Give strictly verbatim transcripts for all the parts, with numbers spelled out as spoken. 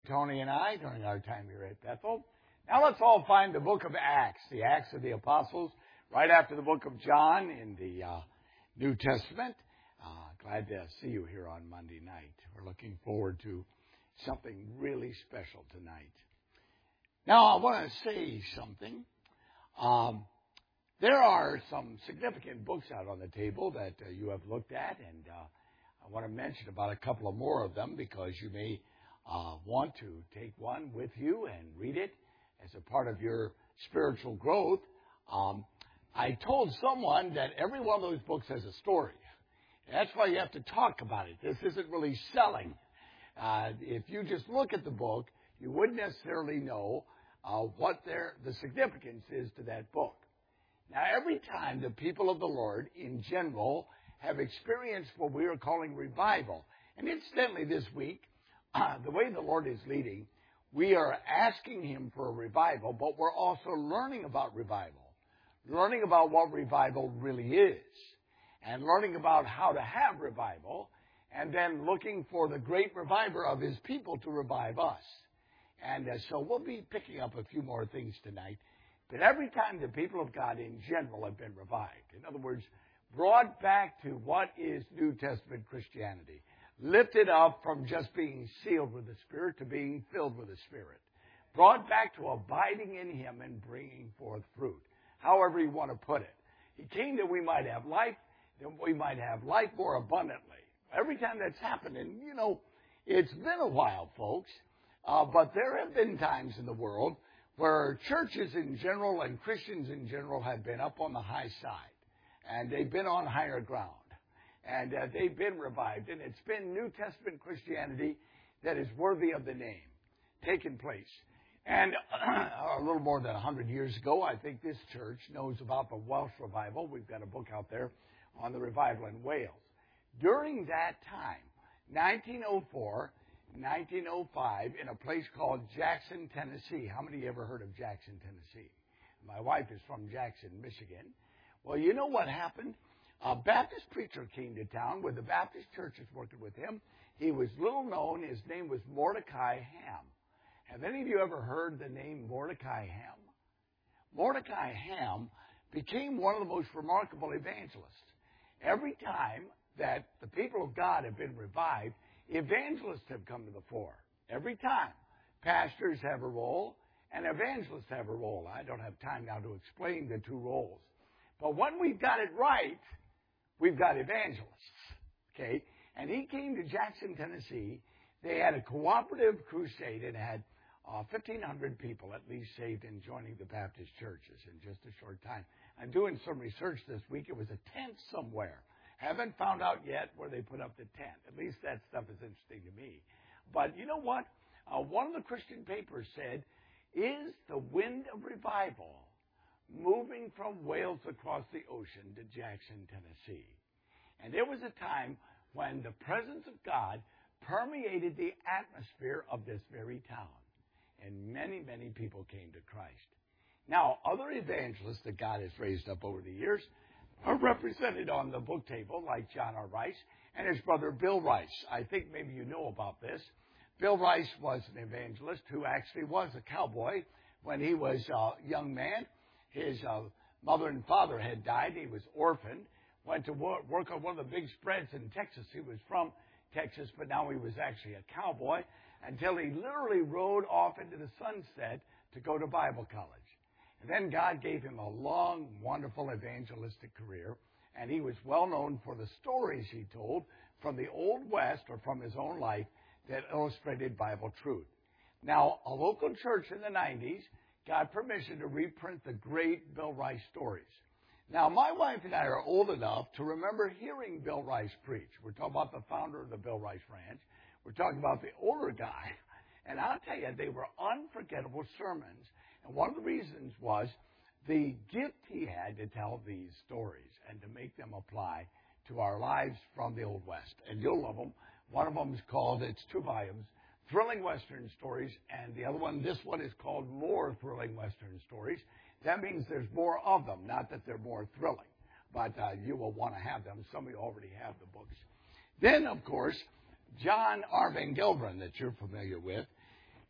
Tony and I during our time here at Bethel. Now let's all find the book of Acts, the Acts of the Apostles, right after the book of John in the uh, New Testament. Uh, glad to see you here on Monday night. We're looking forward to something really special tonight. Now I want to say something. Um, there are some significant books out on the table that uh, you have looked at, and uh, I want to mention about a couple of more of them because you may Uh, want to take one with you and read it as a part of your spiritual growth. Um, I told someone that every one of those books has a story. That's why you have to talk about it. This isn't really selling. Uh, if you just look at the book, you wouldn't necessarily know uh, what their, the significance is to that book. Now, every time the people of the Lord, in general, have experienced what we are calling revival, and incidentally this week, Uh, the way the Lord is leading, we are asking Him for a revival, but we're also learning about revival, learning about what revival really is, and learning about how to have revival, and then looking for the great reviver of His people to revive us. And uh, so we'll be picking up a few more things tonight. But every time the people of God in general have been revived, in other words, brought back to what is New Testament Christianity, lifted up from just being sealed with the Spirit to being filled with the Spirit. Brought back to abiding in Him and bringing forth fruit. However you want to put it. He came that we might have life, that we might have life more abundantly. Every time that's happened, and you know, it's been a while, folks, uh, but there have been times in the world where churches in general and Christians in general have been up on the high side. And they've been on higher ground. And uh, they've been revived. And it's been New Testament Christianity that is worthy of the name taken place. And uh, a little more than one hundred years ago, I think this church knows about the Welsh revival. We've got a book out there on the revival in Wales. During that time, nineteen oh four, nineteen oh five, in a place called Jackson, Tennessee. How many ever heard of Jackson, Tennessee? My wife is from Jackson, Michigan. Well, you know what happened? A Baptist preacher came to town where the Baptist church is working with him. He was little known. His name was Mordecai Ham. Have any of you ever heard the name Mordecai Ham? Mordecai Ham became one of the most remarkable evangelists. Every time that the people of God have been revived, evangelists have come to the fore. Every time. Pastors have a role and evangelists have a role. I don't have time now to explain the two roles. But when we've got it right, we've got evangelists, okay? And he came to Jackson, Tennessee. They had a cooperative crusade and had uh, fifteen hundred people at least saved in joining the Baptist churches in just a short time. I'm doing some research this week. It was a tent somewhere. Haven't found out yet where they put up the tent. At least that stuff is interesting to me. But you know what? Uh, one of the Christian papers said, is the wind of revival moving from Wales across the ocean to Jackson, Tennessee. And there was a time when the presence of God permeated the atmosphere of this very town. And many, many people came to Christ. Now, other evangelists that God has raised up over the years are represented on the book table, like John R. Rice and his brother Bill Rice. I think maybe you know about this. Bill Rice was an evangelist who actually was a cowboy when he was a young man. His uh, mother and father had died. He was orphaned. Went to work, work on one of the big spreads in Texas. He was from Texas, but now he was actually a cowboy until he literally rode off into the sunset to go to Bible college. And then God gave him a long, wonderful evangelistic career, and he was well known for the stories he told from the Old West or from his own life that illustrated Bible truth. Now, a local church in the nineties got permission to reprint the great Bill Rice stories. Now, my wife and I are old enough to remember hearing Bill Rice preach. We're talking about the founder of the Bill Rice Ranch. We're talking about the older guy. And I'll tell you, they were unforgettable sermons. And one of the reasons was the gift he had to tell these stories and to make them apply to our lives from the Old West. And you'll love them. One of them is called, it's two volumes, Thrilling Western Stories, and the other one, this one is called More Thrilling Western Stories. That means there's more of them, not that they're more thrilling, but uh, you will want to have them. Some of you already have the books. Then, of course, John R. Van Gelderen, that you're familiar with,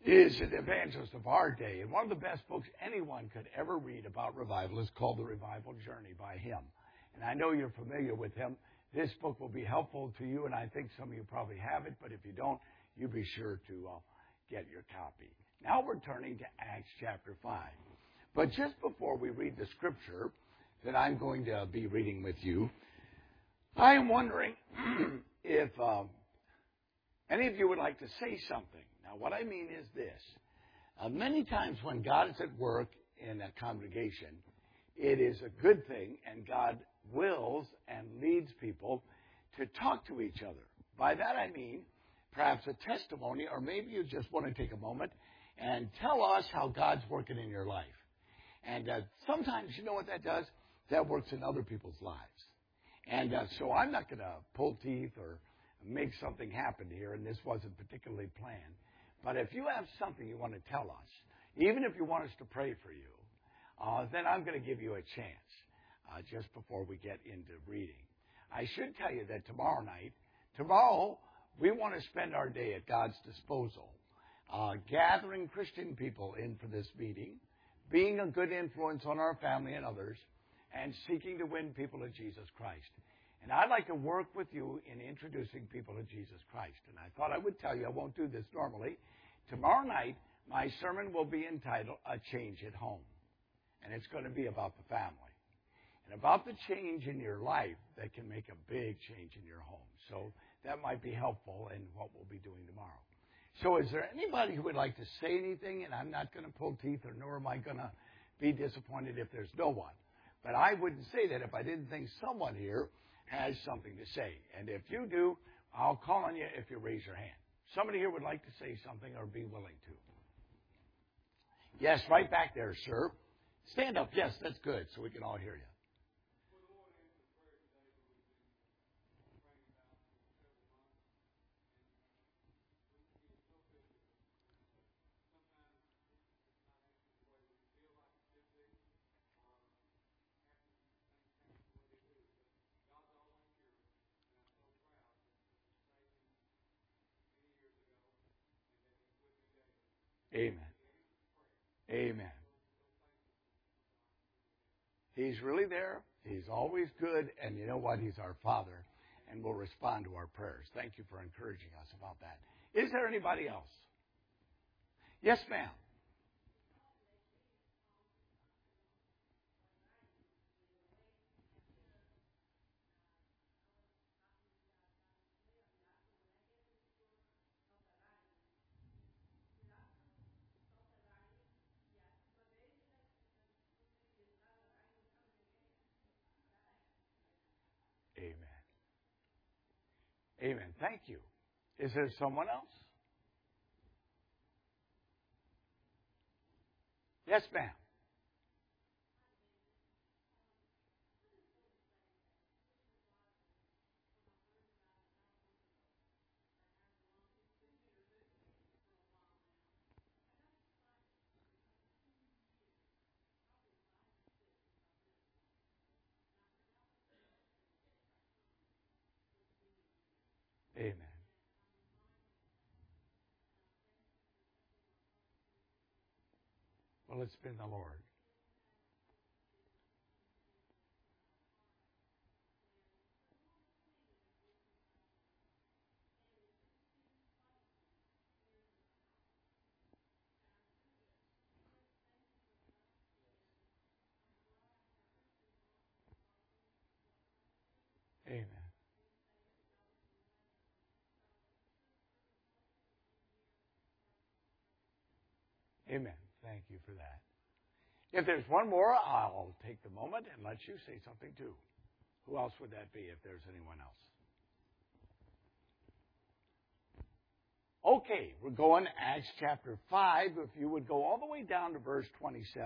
is an evangelist of our day. And one of the best books anyone could ever read about revival is called The Revival Journey by him. And I know you're familiar with him. This book will be helpful to you, and I think some of you probably have it, but if you don't, you be sure to uh, get your copy. Now we're turning to Acts chapter five. But just before we read the scripture that I'm going to be reading with you, I am wondering if um, any of you would like to say something. Now, what I mean is this. Uh, many times when God is at work in a congregation, it is a good thing, and God wills and leads people to talk to each other. By that I mean perhaps a testimony, or maybe you just want to take a moment and tell us how God's working in your life. And uh, sometimes, you know what that does? That works in other people's lives. And uh, so I'm not going to pull teeth or make something happen here, and this wasn't particularly planned. But if you have something you want to tell us, even if you want us to pray for you, uh, then I'm going to give you a chance uh, just before we get into reading. I should tell you that tomorrow night, tomorrow we want to spend our day at God's disposal, uh, gathering Christian people in for this meeting, being a good influence on our family and others, and seeking to win people to Jesus Christ. And I'd like to work with you in introducing people to Jesus Christ. And I thought I would tell you, I won't do this normally. Tomorrow night, my sermon will be entitled, A Change at Home. And it's going to be about the family. And about the change in your life that can make a big change in your home. So that might be helpful in what we'll be doing tomorrow. So is there anybody who would like to say anything? And I'm not going to pull teeth, or nor am I going to be disappointed if there's no one. But I wouldn't say that if I didn't think someone here has something to say. And if you do, I'll call on you if you raise your hand. Somebody here would like to say something or be willing to. Yes, right back there, sir. Stand up. Yes, that's good, so we can all hear you. Amen. Amen. He's really there. He's always good. And you know what? He's our Father and will respond to our prayers. Thank you for encouraging us about that. Is there anybody else? Yes, ma'am. Amen. Amen. Thank you. Is there someone else? Yes, ma'am. Amen. Well, it's been the Lord. Amen. Amen. Thank you for that. If there's one more, I'll take the moment and let you say something too. Who else would that be if there's anyone else? Okay, we're going to Acts chapter five. If you would go all the way down to verse twenty-seven.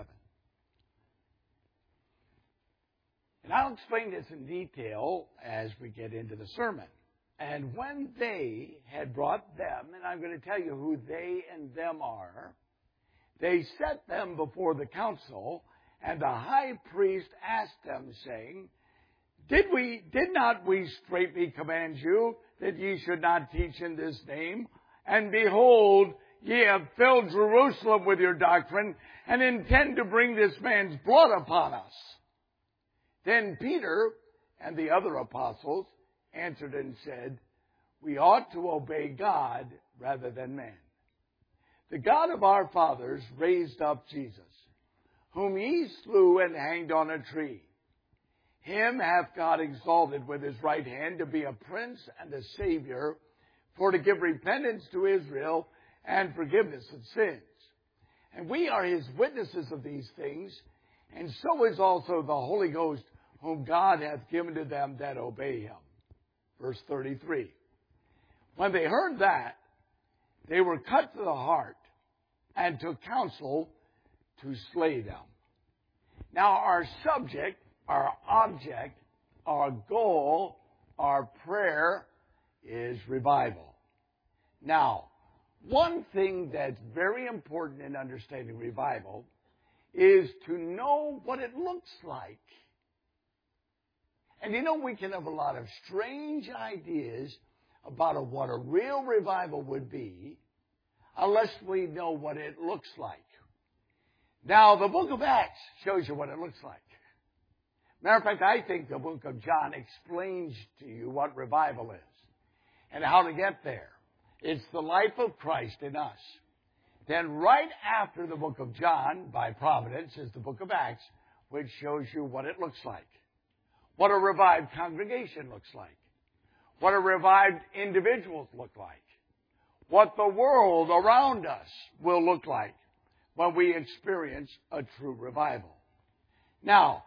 And I'll explain this in detail as we get into the sermon. And when they had brought them, and I'm going to tell you who they and them are, they set them before the council, and the high priest asked them, saying, Did we, did not we straitly command you that ye should not teach in this name? And behold, ye have filled Jerusalem with your doctrine, and intend to bring this man's blood upon us. Then Peter and the other apostles answered and said, we ought to obey God rather than man. The God of our fathers raised up Jesus, whom ye slew and hanged on a tree. Him hath God exalted with his right hand to be a prince and a savior, for to give repentance to Israel and forgiveness of sins. And we are his witnesses of these things, and so is also the Holy Ghost, whom God hath given to them that obey him. Verse thirty-three. When they heard that, they were cut to the heart and took counsel to slay them. Now our subject, our object, our goal, our prayer is revival. Now, one thing that's very important in understanding revival is to know what it looks like. And you know, we can have a lot of strange ideas about what a real revival would be unless we know what it looks like. Now, the book of Acts shows you what it looks like. Matter of fact, I think the book of John explains to you what revival is and how to get there. It's the life of Christ in us. Then right after the book of John, by providence, is the book of Acts, which shows you what it looks like. What a revived congregation looks like. What a revived individuals look like. What the world around us will look like when we experience a true revival. Now,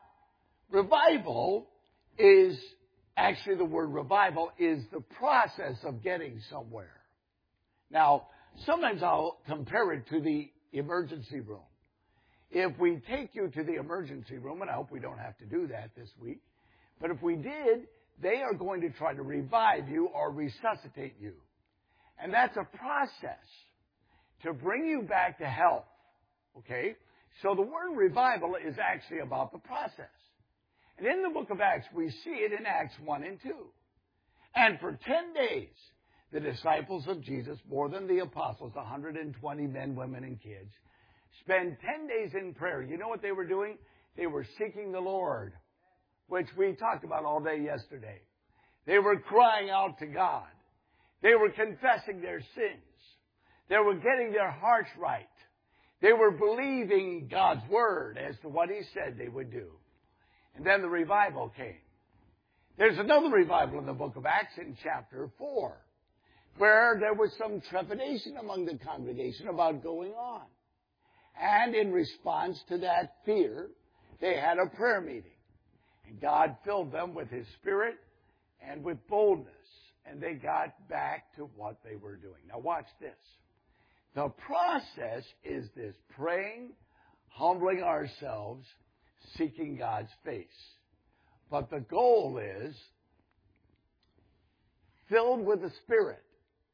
revival is, actually the word revival is the process of getting somewhere. Now, sometimes I'll compare it to the emergency room. If we take you to the emergency room, and I hope we don't have to do that this week, but if we did, they are going to try to revive you or resuscitate you. And that's a process to bring you back to health. Okay? So the word revival is actually about the process. And in the book of Acts, we see it in Acts one and two. And for ten days, the disciples of Jesus, more than the apostles, one hundred twenty men, women, and kids, spent ten days in prayer. You know what they were doing? They were seeking the Lord, which we talked about all day yesterday. They were crying out to God. They were confessing their sins. They were getting their hearts right. They were believing God's word as to what he said they would do. And then the revival came. There's another revival in the book of Acts in chapter four, where there was some trepidation among the congregation about going on. And in response to that fear, they had a prayer meeting. And God filled them with his Spirit and with boldness. And they got back to what they were doing. Now watch this. The process is this: praying, humbling ourselves, seeking God's face. But the goal is filled with the Spirit.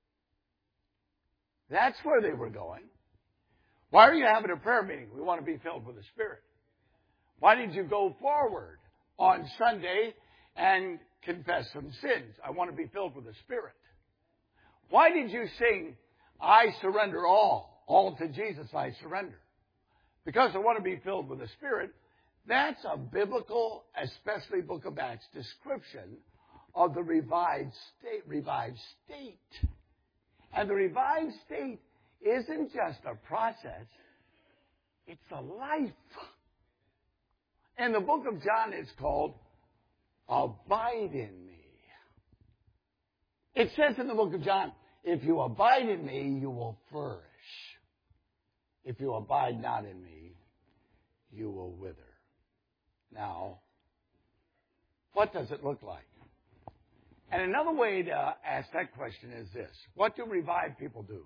That's where they were going. Why are you having a prayer meeting? We want to be filled with the Spirit. Why did you go forward on Sunday and confess some sins? I want to be filled with the Spirit. Why did you sing, I surrender all, all to Jesus I surrender? Because I want to be filled with the Spirit. That's a biblical, especially Book of Acts, description of the revived state. Revived state. And the revived state isn't just a process, it's a life. In the book of John, it's called Abide in Me. It says in the book of John, if you abide in me, you will flourish. If you abide not in me, you will wither. Now, what does it look like? And another way to ask that question is this: what do revived people do?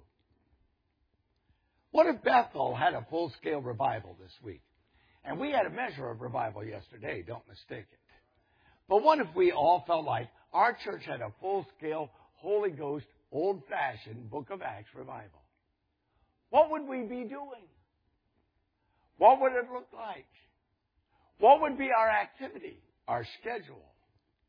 What if Bethel had a full-scale revival this week? And we had a measure of revival yesterday, don't mistake it. But what if we all felt like our church had a full-scale, Holy Ghost, old-fashioned Book of Acts revival? What would we be doing? What would it look like? What would be our activity, our schedule?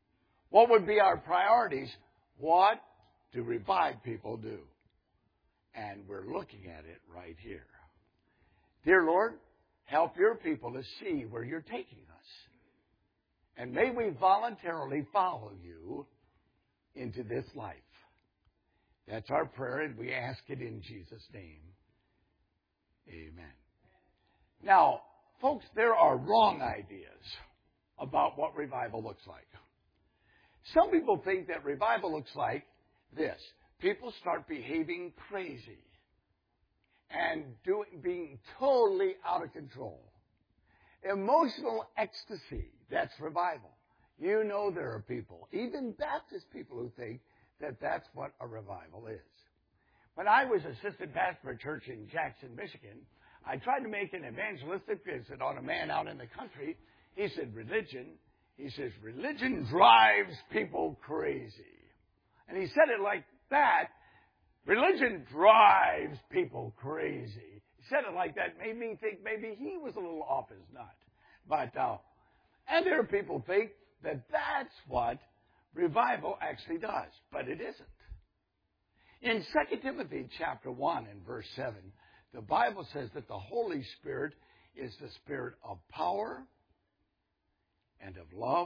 What would be our priorities? What do revived people do? And we're looking at it right here. Dear Lord, help your people to see where you're taking us. And may we voluntarily follow you into this life. That's our prayer, and we ask it in Jesus' name. Amen. Now, folks, there are wrong ideas about what revival looks like. Some people think that revival looks like this. People start behaving crazy and doing, being totally out of control. Emotional ecstasy, that's revival. You know there are people, even Baptist people, who think that that's what a revival is. When I was assistant pastor at a church in Jackson, Michigan, I tried to make an evangelistic visit on a man out in the country. He said, religion, he says, religion drives people crazy. And he said it like that. Religion drives people crazy. He said it like that, made me think maybe he was a little off his nut. But, uh, and there are people who think that that's what revival actually does, but it isn't. In Second Timothy chapter one and verse seven, the Bible says that the Holy Spirit is the spirit of power and of love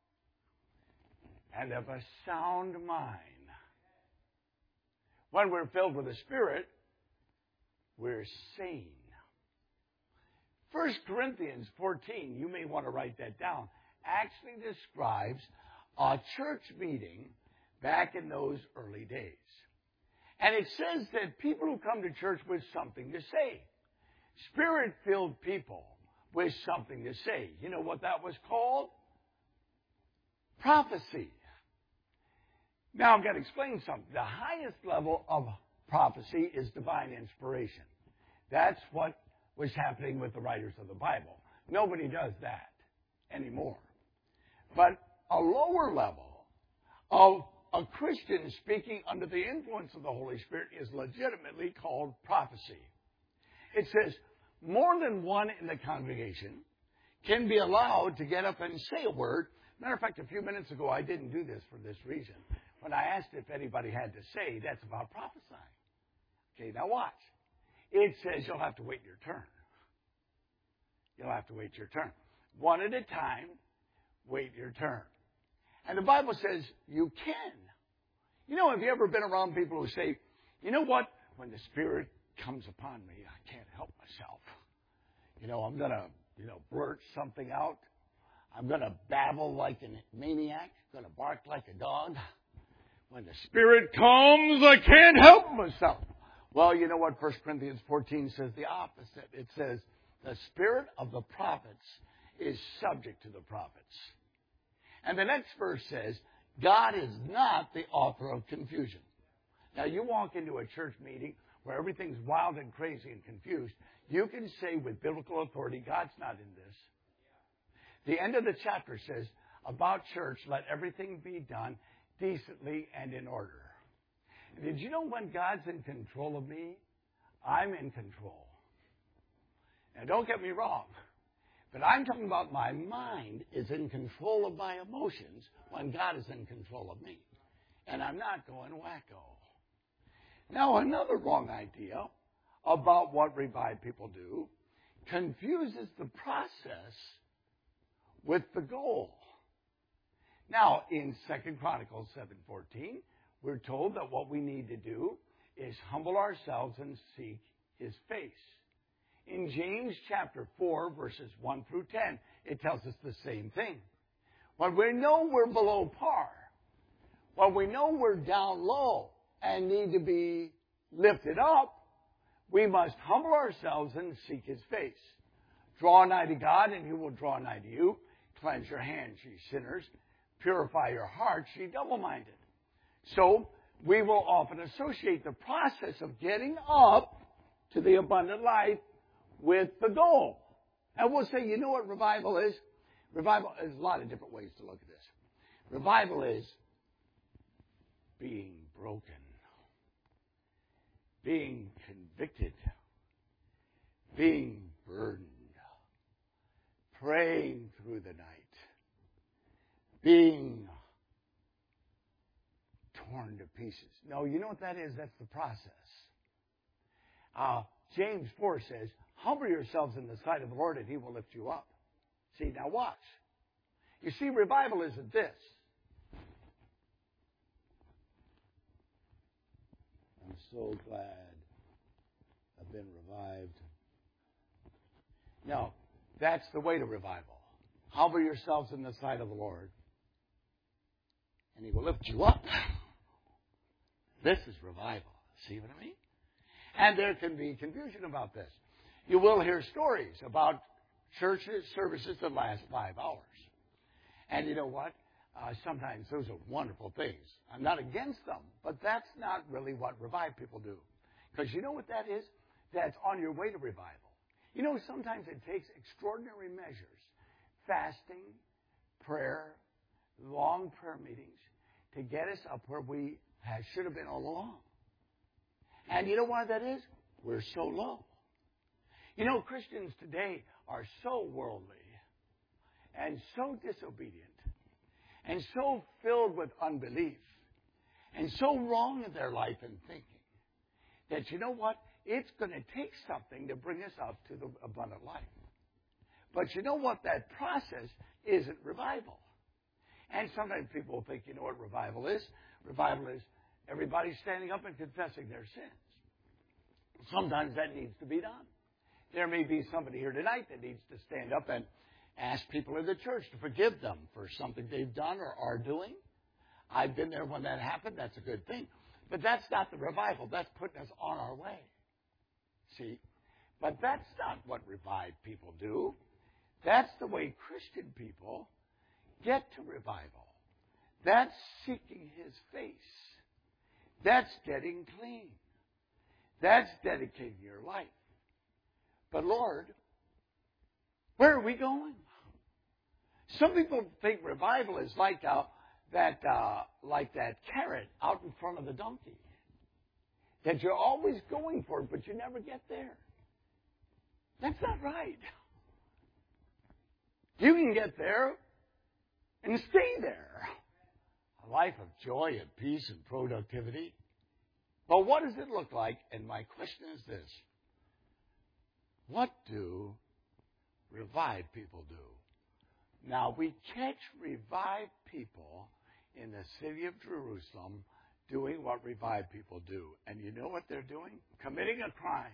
and of a sound mind. When we're filled with the Spirit, we're sane. First Corinthians fourteen, you may want to write that down, actually describes a church meeting back in those early days. And it says that people who come to church with something to say, Spirit-filled people with something to say. You know what that was called? Prophecy. Now I've got to explain something. The highest level of prophecy is divine inspiration. That's what was happening with the writers of the Bible. Nobody does that anymore. But a lower level of a Christian speaking under the influence of the Holy Spirit is legitimately called prophecy. It says more than one in the congregation can be allowed to get up and say a word. Matter of fact, a few minutes ago, I didn't do this for this reason. When I asked if anybody had to say, that's about prophesying. Okay, now watch. It says you'll have to wait your turn. You'll have to wait your turn. One at a time, wait your turn. And the Bible says you can. You know, have you ever been around people who say, you know what? When the Spirit comes upon me, I can't help myself. You know, I'm going to, you know, blurt something out. I'm going to babble like a maniac. I'm going to bark like a dog. When the Spirit comes, I can't help myself. Well, you know what First Corinthians fourteen says the opposite. It says the spirit of the prophets is subject to the prophets. And the next verse says, God is not the author of confusion. Now, you walk into a church meeting where everything's wild and crazy and confused, you can say with biblical authority, God's not in this. The end of the chapter says, about church, let everything be done decently and in order. And did you know when God's in control of me, I'm in control? Now, don't get me wrong, but I'm talking about my mind is in control of my emotions when God is in control of me. And I'm not going wacko. Now, another wrong idea about what revived people do confuses the process with the goal. Now, in Second Chronicles seven fourteen, we're told that what we need to do is humble ourselves and seek His face. In James chapter four, verses one through ten, it tells us the same thing. When we know we're below par, when we know we're down low and need to be lifted up, we must humble ourselves and seek His face. Draw nigh to God, and He will draw nigh to you. Cleanse your hands, ye sinners. Purify your hearts, ye double-minded. So, we will often associate the process of getting up to the abundant life with the goal. And we'll say, you know what revival is? Revival, there's a lot of different ways to look at this. Revival is being broken, being convicted, being burdened, praying through the night, being torn to pieces. No, you know what that is? That's the process. Uh, James four says, humble yourselves in the sight of the Lord and He will lift you up. See, now watch. You see, revival isn't this. I'm so glad I've been revived. No, that's the way to revival. Humble yourselves in the sight of the Lord, and He will lift you up. This is revival. See what I mean? And there can be confusion about this. You will hear stories about churches, services that last five hours. And you know what? Uh, sometimes those are wonderful things. I'm not against them, but that's not really what revived people do. Because you know what that is? That's on your way to revival. You know, sometimes it takes extraordinary measures, fasting, prayer, long prayer meetings, to get us up where we have, should have been all along. And you know why that is? We're so low. You know, Christians today are so worldly and so disobedient and so filled with unbelief and so wrong in their life and thinking that, you know what? It's going to take something to bring us up to the abundant life. But you know what? That process isn't revival. And sometimes people will think, you know what revival is? Revival is everybody standing up and confessing their sins. Sometimes that needs to be done. There may be somebody here tonight that needs to stand up and ask people in the church to forgive them for something they've done or are doing. I've been there when that happened. That's a good thing. But that's not the revival. That's putting us on our way. See? But that's not what revived people do. That's the way Christian people get to revival. That's seeking His face. That's getting clean. That's dedicating your life. But Lord, where are we going? Some people think revival is like uh, that, uh, like that carrot out in front of the donkey. That you're always going for it, but you never get there. That's not right. You can get there and stay there. A life of joy and peace and productivity. But what does it look like? And my question is this. What do revived people do? Now, we catch revived people in the city of Jerusalem doing what revived people do. And you know what they're doing? Committing a crime.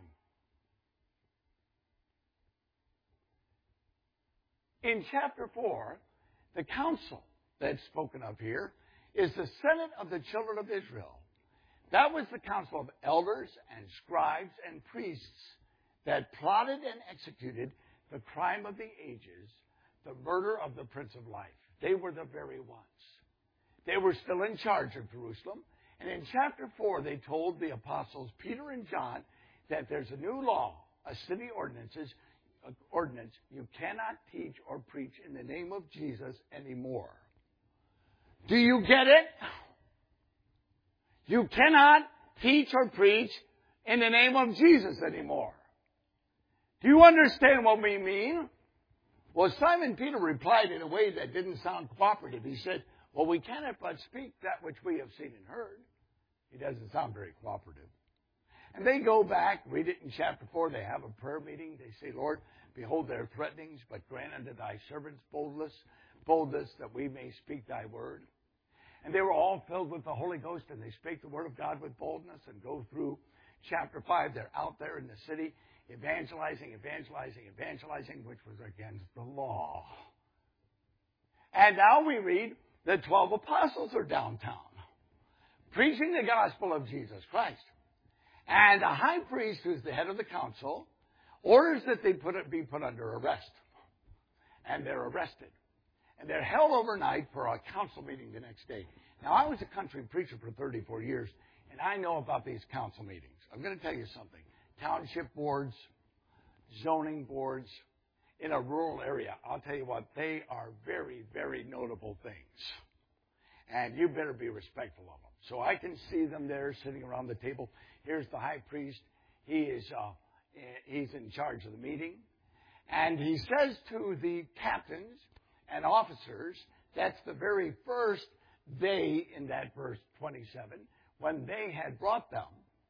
In chapter four, the council that's spoken of here is the Senate of the children of Israel. That was the council of elders and scribes and priests that plotted and executed the crime of the ages, the murder of the Prince of Life. They were the very ones. They were still in charge of Jerusalem. And in chapter four, they told the apostles Peter and John that there's a new law, a city ordinances, uh, ordinance. You cannot teach or preach in the name of Jesus anymore. Do you get it? You cannot teach or preach in the name of Jesus anymore. Do you understand what we mean? Well, Simon Peter replied in a way that didn't sound cooperative. He said, well, we cannot but speak that which we have seen and heard. He doesn't sound very cooperative. And they go back, read it in chapter four. They have a prayer meeting. They say, Lord, behold their threatenings, but grant unto thy servants boldness, boldness that we may speak thy word. And they were all filled with the Holy Ghost, and they spake the word of God with boldness. And go through chapter five. They're out there in the city evangelizing, evangelizing, evangelizing, which was against the law. And now we read the twelve apostles are downtown, preaching the gospel of Jesus Christ. And the high priest, who's the head of the council, orders that they put it, be put under arrest. And they're arrested. And they're held overnight for a council meeting the next day. Now, I was a country preacher for thirty-four years, and I know about these council meetings. I'm going to tell you something. Township boards, zoning boards, in a rural area, I'll tell you what, they are very, very notable things. And you better be respectful of them. So I can see them there sitting around the table. Here's the high priest. He is uh, he's in charge of the meeting. And he says to the captains and officers, that's the very first day in that verse twenty-seven, when they had brought them,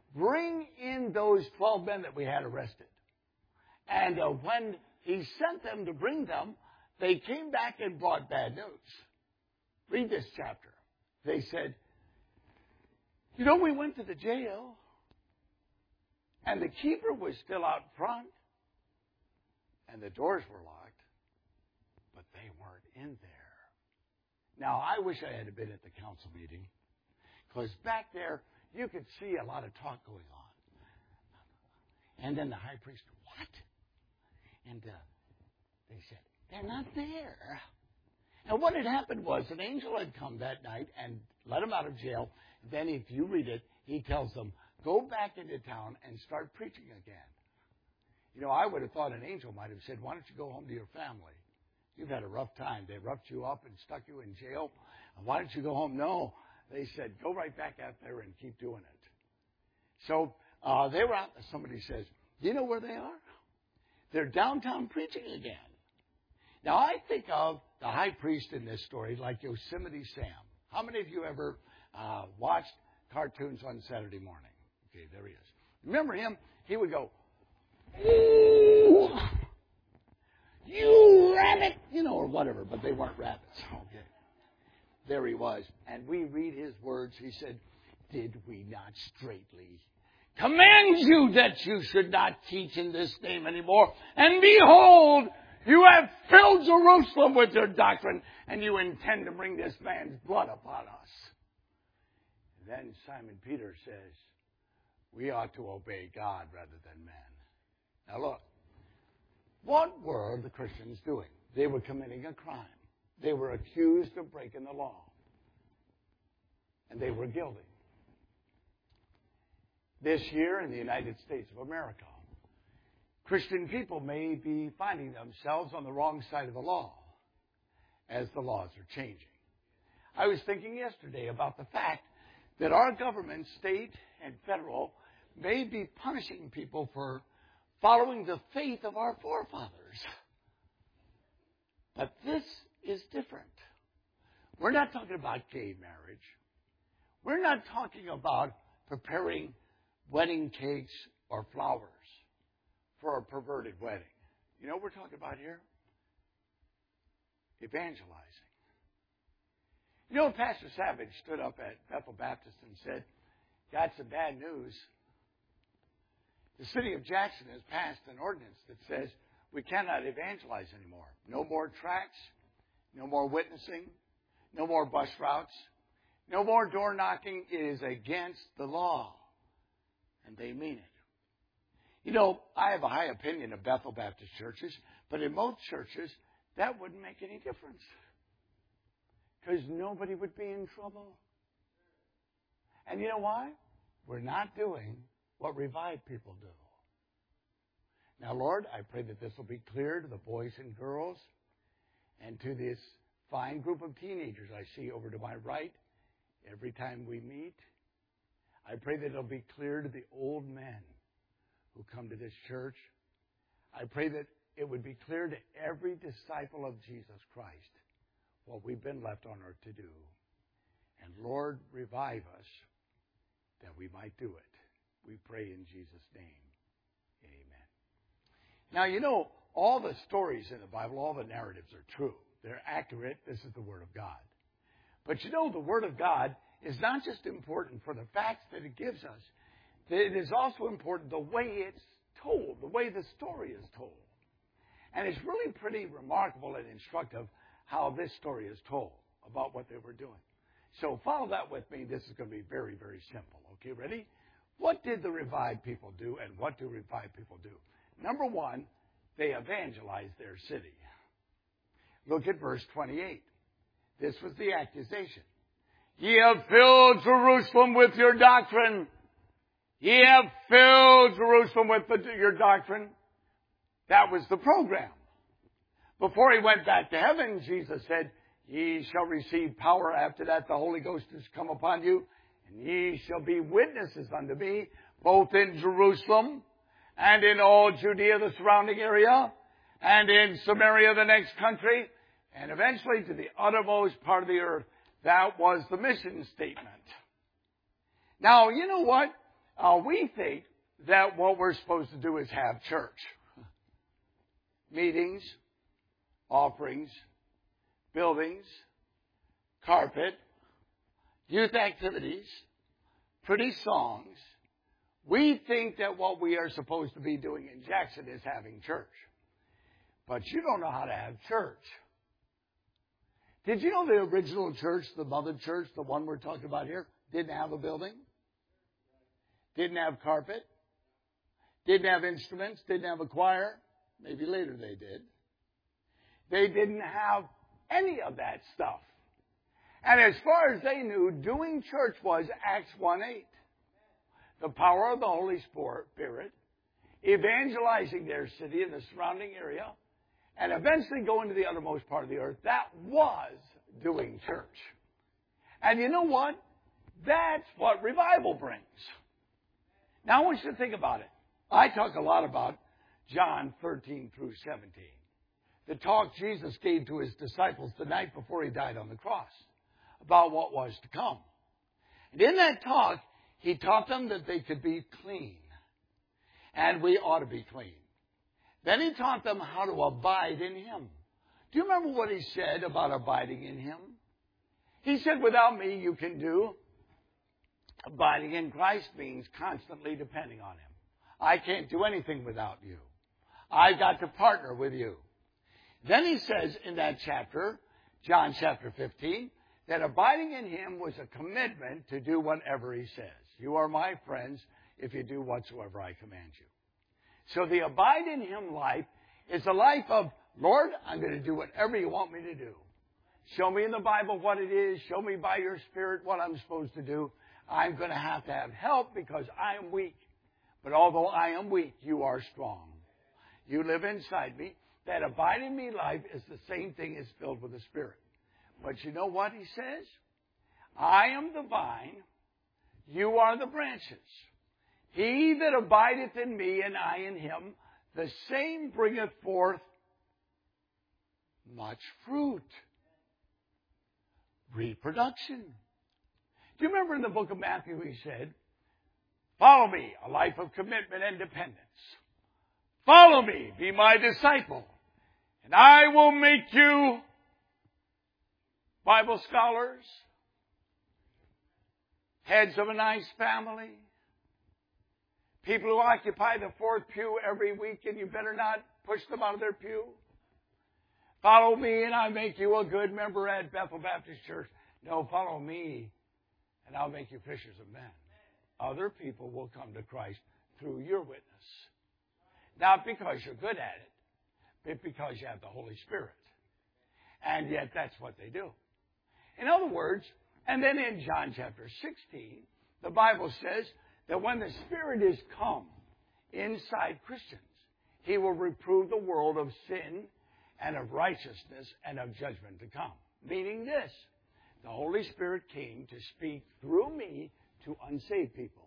bring in those twelve men that we had arrested. And uh, when he sent them to bring them, they came back and brought bad news. Read this chapter. They said, you know, we went to the jail, and the keeper was still out front, and the doors were locked, but they weren't in there. Now, I wish I had been at the council meeting, because back there, you could see a lot of talk going on. And then the high priest, what? And uh, they said, they're not there. And what had happened was an angel had come that night and let him out of jail. Then if you read it, he tells them, go back into town and start preaching again. You know, I would have thought an angel might have said, why don't you go home to your family? You've had a rough time. They roughed you up and stuck you in jail. Why don't you go home? No. They said, go right back out there and keep doing it. So uh, they were out. Somebody says, do you know where they are? They're downtown preaching again. Now, I think of the high priest in this story like Yosemite Sam. How many of you ever uh, watched cartoons on Saturday morning? Okay, there he is. Remember him? He would go, ooh, you rabbit, you know, or whatever, but they weren't rabbits. Okay. There he was. And we read his words. He said, did we not straightly command you that you should not teach in this name anymore? And behold, you have filled Jerusalem with your doctrine, and you intend to bring this man's blood upon us. And then Simon Peter says, we ought to obey God rather than men. Now look, what were the Christians doing? They were committing a crime. They were accused of breaking the law. And they were guilty. This year in the United States of America, Christian people may be finding themselves on the wrong side of the law as the laws are changing. I was thinking yesterday about the fact that our government, state and federal, may be punishing people for following the faith of our forefathers. But this is different. We're not talking about gay marriage. We're not talking about preparing wedding cakes or flowers for a perverted wedding. You know what we're talking about here? Evangelizing. You know, Pastor Savage stood up at Bethel Baptist and said, got some bad news. The city of Jackson has passed an ordinance that says we cannot evangelize anymore. No more tracts, no more witnessing, no more bus routes, no more door knocking. It is against the law. And they mean it. You know, I have a high opinion of Bethel Baptist churches, but in most churches, that wouldn't make any difference. Because nobody would be in trouble. And you know why? We're not doing what revived people do. Now, Lord, I pray that this will be clear to the boys and girls and to this fine group of teenagers I see over to my right every time we meet. I pray that it'll be clear to the old men who come to this church. I pray that it would be clear to every disciple of Jesus Christ what we've been left on earth to do. And Lord, revive us that we might do it. We pray in Jesus' name. Amen. Now, you know, all the stories in the Bible, all the narratives are true. They're accurate. This is the Word of God. But you know, the Word of God is not just important for the facts that it gives us. It is also important the way it's told, the way the story is told. And it's really pretty remarkable and instructive how this story is told about what they were doing. So follow that with me. This is going to be very, very simple. Okay, ready? What did the revived people do, and what do revived people do? Number one, they evangelized their city. Look at verse twenty-eight. This was the accusation. Ye have filled Jerusalem with your doctrine. Ye have filled Jerusalem with the, your doctrine. That was the program. Before he went back to heaven, Jesus said, ye shall receive power. After that, the Holy Ghost is come upon you. And ye shall be witnesses unto me, both in Jerusalem and in all Judea, the surrounding area, and in Samaria, the next country, and eventually to the uttermost part of the earth. That was the mission statement. Now, you know what? Uh, we think that what we're supposed to do is have church. Meetings, offerings, buildings, carpet, youth activities, pretty songs. We think that what we are supposed to be doing in Jackson is having church. But you don't know how to have church. Did you know the original church, the mother church, the one we're talking about here, didn't have a building? Didn't have carpet? Didn't have instruments? Didn't have a choir? Maybe later they did. They didn't have any of that stuff. And as far as they knew, doing church was Acts one eight. The power of the Holy Spirit, evangelizing their city and the surrounding area, and eventually going to the uttermost part of the earth. That was doing church. And you know what? That's what revival brings. Now I want you to think about it. I talk a lot about John thirteen through seventeen. The talk Jesus gave to his disciples the night before he died on the cross about what was to come. And in that talk, he taught them that they could be clean. And we ought to be clean. Then he taught them how to abide in him. Do you remember what he said about abiding in him? He said, without me you can do. Abiding in Christ means constantly depending on him. I can't do anything without you. I've got to partner with you. Then he says in that chapter, John chapter fifteen, that abiding in him was a commitment to do whatever he says. You are my friends if you do whatsoever I command you. So the abide in him life is a life of, Lord, I'm going to do whatever you want me to do. Show me in the Bible what it is. Show me by your Spirit what I'm supposed to do. I'm going to have to have help because I am weak. But although I am weak, you are strong. You live inside me. That abide in me life is the same thing as filled with the Spirit. But you know what he says? I am the vine, you are the branches. He that abideth in me and I in him, the same bringeth forth much fruit. Reproduction. Do you remember in the book of Matthew he said, follow me, a life of commitment and dependence. Follow me, be my disciple, and I will make you Bible scholars, heads of a nice family, people who occupy the fourth pew every week, and you better not push them out of their pew. Follow me, and I'll make you a good member at Bethel Baptist Church. No, follow me, and I'll make you fishers of men. Other people will come to Christ through your witness. Not because you're good at it, but because you have the Holy Spirit. And yet that's what they do. In other words, and then in John chapter sixteen, the Bible says that when the Spirit is come inside Christians, he will reprove the world of sin and of righteousness and of judgment to come. Meaning this, the Holy Spirit came to speak through me to unsaved people.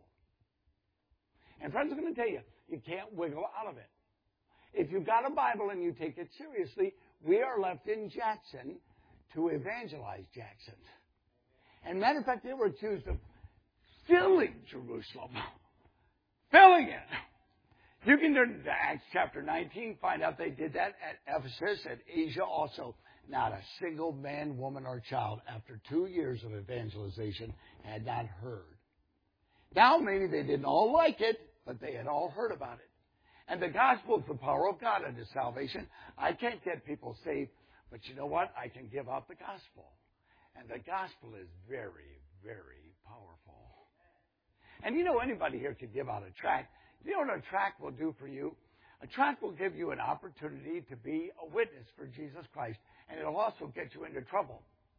And friends, I'm going to tell you, you can't wiggle out of it. If you've got a Bible and you take it seriously, we are left in Jackson to evangelize Jackson. And matter of fact, they were accused of filling Jerusalem. Filling it. You can turn to Acts chapter nineteen, find out they did that at Ephesus, at Asia also. Not a single man, woman, or child after two years of evangelization had not heard. Now, maybe they didn't all like it, but they had all heard about it. And the gospel is the power of God unto salvation. I can't get people saved, but you know what? I can give out the gospel. And the gospel is very, very powerful. And you know, anybody here can give out a tract. You know what a tract will do for you? A tract will give you an opportunity to be a witness for Jesus Christ, and it'll also get you into trouble.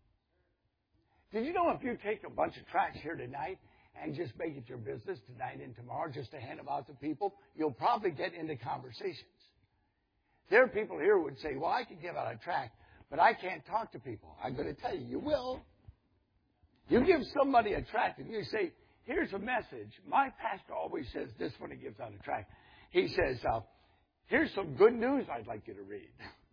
Did you know if you take a bunch of tracts here tonight and just make it your business tonight and tomorrow just to hand them out to people, you'll probably get into conversations. There are people here who would say, well, I can give out a tract, but I can't talk to people. I'm going to tell you, you will. You give somebody a tract and you say, here's a message. My pastor always says this when he gives out a tract. He says, uh, here's some good news I'd like you to read.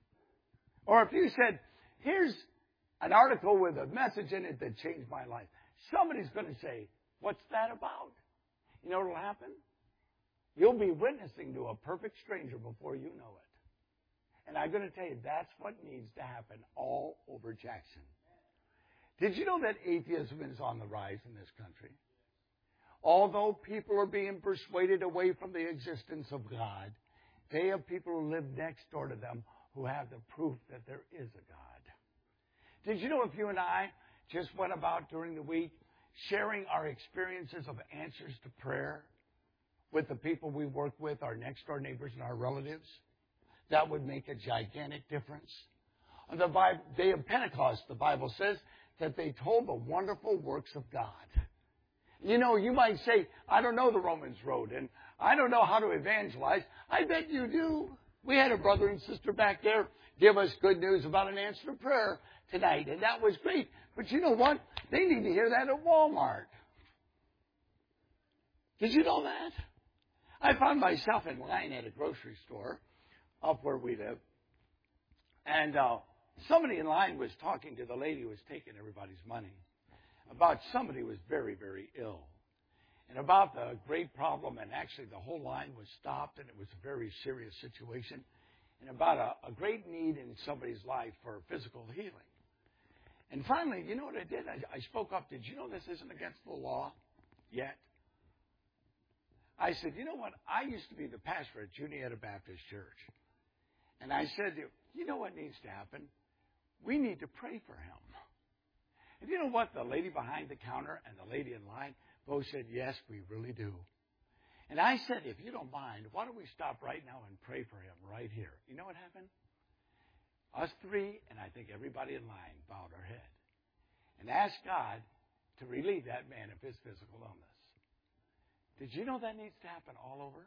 Or if you said, here's an article with a message in it that changed my life, somebody's going to say, what's that about? You know what will happen? You'll be witnessing to a perfect stranger before you know it. And I'm going to tell you, that's what needs to happen all over Jackson. Did you know that atheism is on the rise in this country? Although people are being persuaded away from the existence of God, they have people who live next door to them who have the proof that there is a God. Did you know if you and I just went about during the week sharing our experiences of answers to prayer with the people we work with, our next door neighbors and our relatives, that would make a gigantic difference? On the day of Pentecost, the Bible says that they told the wonderful works of God. You know, you might say, I don't know the Romans road, and I don't know how to evangelize. I bet you do. We had a brother and sister back there give us good news about an answer to prayer tonight, and that was great. But you know what? They need to hear that at Walmart. Did you know that? I found myself in line at a grocery store up where we live, and uh, somebody in line was talking to the lady who was taking everybody's money about somebody who was very, very ill, and about the great problem, and actually the whole line was stopped, and it was a very serious situation, and about a, a great need in somebody's life for physical healing. And finally, you know what I did? I, I spoke up. Did you know this isn't against the law yet? I said, you know what? I used to be the pastor at Juniata Baptist Church. And I said, you know what needs to happen? We need to pray for him. And you know what? The lady behind the counter and the lady in line both said, yes, we really do. And I said, if you don't mind, why don't we stop right now and pray for him right here? You know what happened? Us three, and I think everybody in line, bowed our head and asked God to relieve that man of his physical illness. Did you know that needs to happen all over?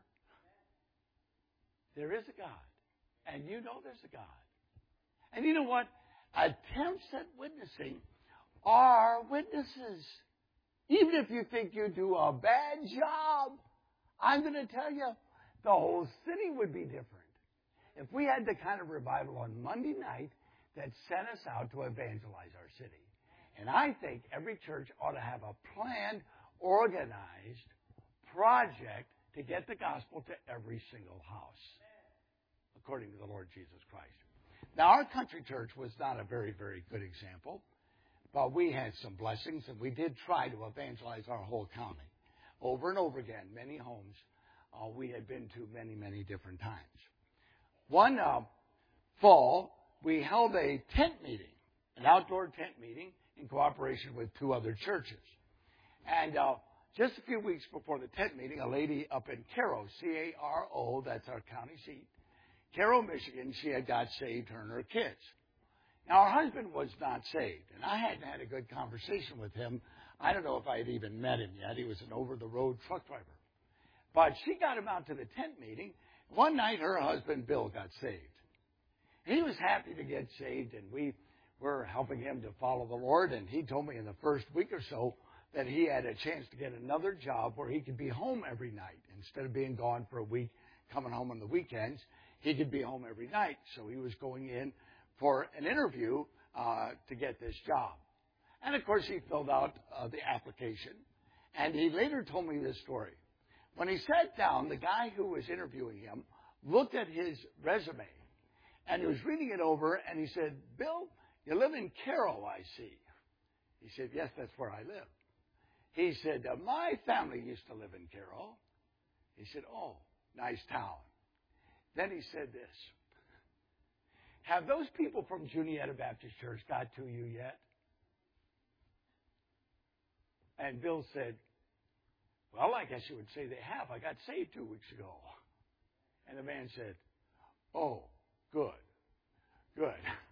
There is a God. And you know there's a God. And you know what? Attempts at witnessing are witnesses. Even if you think you do a bad job, I'm going to tell you, the whole city would be different if we had the kind of revival on Monday night that sent us out to evangelize our city. And I think every church ought to have a planned, organized project to get the gospel to every single house, according to the Lord Jesus Christ. Now, our country church was not a very, very good example, but we had some blessings, and we did try to evangelize our whole county. Over and over again, many homes uh, we had been to many, many different times. One uh, fall, we held a tent meeting, an outdoor tent meeting, in cooperation with two other churches. And uh, just a few weeks before the tent meeting, a lady up in Caro, C A R O, that's our county seat, Caro, Michigan, she had got saved, her and her kids. Now, her husband was not saved, and I hadn't had a good conversation with him. I don't know if I had even met him yet. He was an over-the-road truck driver. But she got him out to the tent meeting. One night, her husband, Bill, got saved. He was happy to get saved, and we were helping him to follow the Lord, and he told me in the first week or so that he had a chance to get another job where he could be home every night. Instead of being gone for a week, coming home on the weekends, he could be home every night. So he was going in for an interview uh, to get this job. And, of course, he filled out uh, the application. And he later told me this story. When he sat down, the guy who was interviewing him looked at his resume, and he was reading it over, and he said, Bill, you live in Caro, I see. He said, yes, that's where I live. He said, uh, my family used to live in Caro. He said, oh, nice town. Then he said this, have those people from Juniata Baptist Church got to you yet? And Bill said, well, I guess you would say they have. I got saved two weeks ago. And the man said, oh, good, good.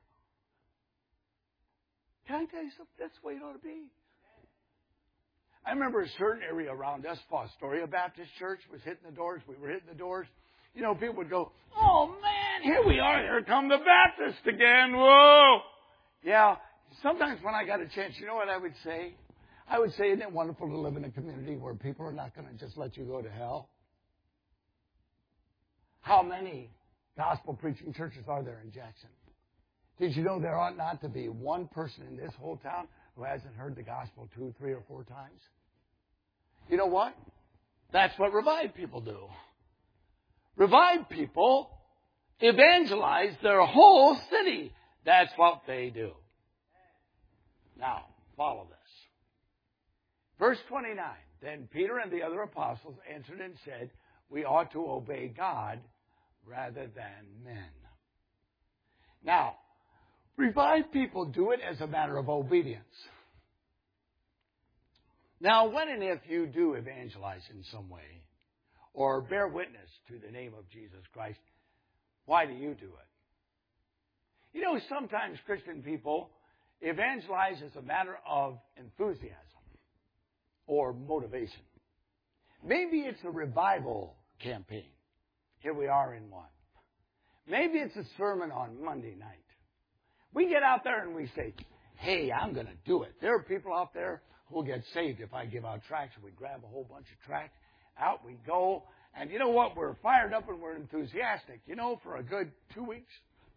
Can I tell you something? That's the way it ought to be. I remember a certain area around us, Fostoria Baptist Church, was hitting the doors. We were hitting the doors. You know, people would go, oh, man, here we are. Here come the Baptists again. Whoa. Yeah, sometimes when I got a chance, you know what I would say? I would say, isn't it wonderful to live in a community where people are not going to just let you go to hell? How many gospel preaching churches are there in Jackson? Did you know there ought not to be one person in this whole town who hasn't heard the gospel two, three, or four times? You know what? That's what revived people do. Revived people evangelize their whole city. That's what they do. Now, follow this. Verse twenty-nine. Then Peter and the other apostles answered and said, we ought to obey God rather than men. Now, revived people do it as a matter of obedience. Now, when and if you do evangelize in some way, or bear witness to the name of Jesus Christ, why do you do it? You know, sometimes Christian people evangelize as a matter of enthusiasm or motivation. Maybe it's a revival campaign. Here we are in one. Maybe it's a sermon on Monday night. We get out there and we say, hey, I'm going to do it. There are people out there who will get saved if I give out tracts. We grab a whole bunch of tracts. Out we go. And you know what? We're fired up and we're enthusiastic, you know, for a good two weeks.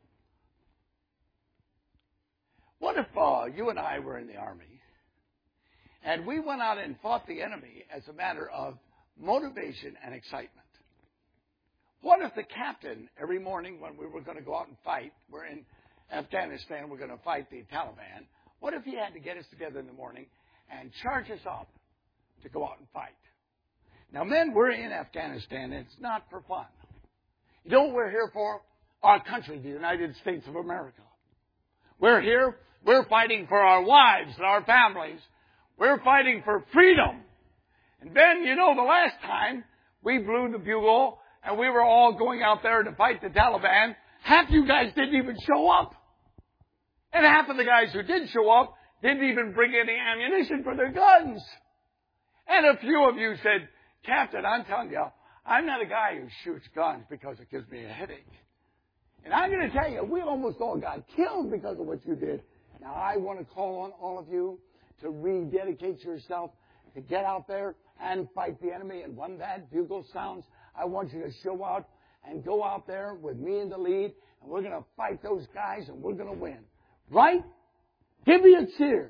What if uh, you and I were in the army and we went out and fought the enemy as a matter of motivation and excitement? What if the captain, every morning when we were going to go out and fight, we're in Afghanistan, we're going to fight the Taliban, what if he had to get us together in the morning and charge us up to go out and fight? Now, men, we're in Afghanistan, and it's not for fun. You know what we're here for? Our country, the United States of America. We're here, we're fighting for our wives and our families. We're fighting for freedom. And Ben, you know, the last time we blew the bugle and we were all going out there to fight the Taliban, half you guys didn't even show up. And half of the guys who did show up didn't even bring any ammunition for their guns. And a few of you said, Captain, I'm telling you, I'm not a guy who shoots guns because it gives me a headache. And I'm going to tell you, we almost all got killed because of what you did. Now, I want to call on all of you to rededicate yourself, to get out there and fight the enemy. And when that bugle sounds, I want you to show out and go out there with me in the lead. And we're going to fight those guys and we're going to win. Right? Give me a cheer.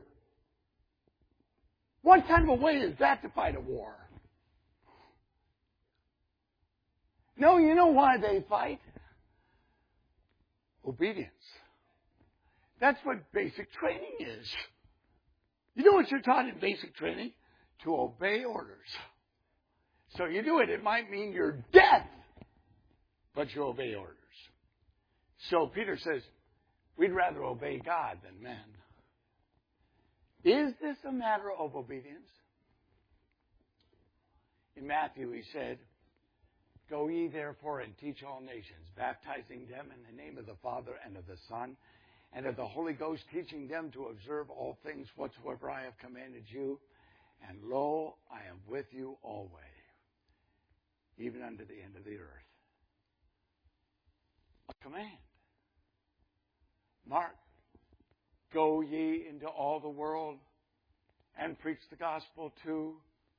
What kind of a way is that to fight a war? No, you know why they fight? Obedience. That's what basic training is. You know what you're taught in basic training? To obey orders. So you do it. It might mean your death, but you obey orders. So Peter says, we'd rather obey God than men. Is this a matter of obedience? In Matthew, he said, go ye therefore and teach all nations, baptizing them in the name of the Father and of the Son and of the Holy Ghost, teaching them to observe all things whatsoever I have commanded you. And lo, I am with you always, even unto the end of the earth. A command. Mark, go ye into all the world and preach the gospel to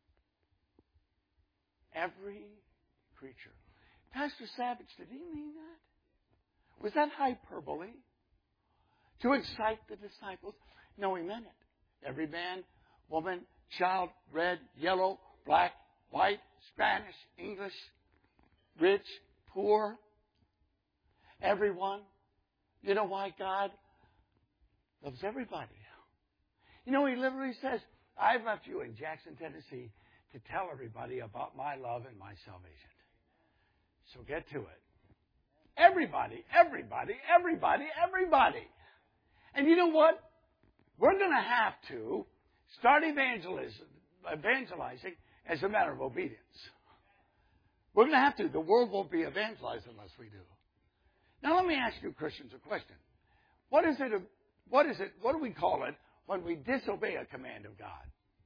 every creature. Pastor Savage, did he mean that? Was that hyperbole? To excite the disciples? No, he meant it. Every man, woman, child, red, yellow, black, white, Spanish, English, rich, poor, everyone. You know why God loves everybody? You know, he literally says, I've left you in Jackson, Tennessee to tell everybody about my love and my salvation. So get to it. Everybody, everybody, everybody, everybody. And you know what? We're going to have to start evangelism, evangelizing as a matter of obedience. We're going to have to. The world won't be evangelized unless we do. Now let me ask you Christians a question. What is it, what is it, what do we call it when we disobey a command of God?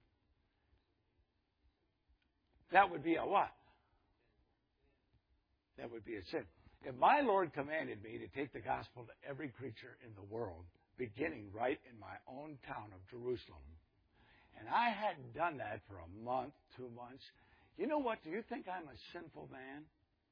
That would be a what? That would be a sin. If my Lord commanded me to take the gospel to every creature in the world, beginning right in my own town of Jerusalem, and I hadn't done that for a month, two months, you know what? Do you think I'm a sinful man?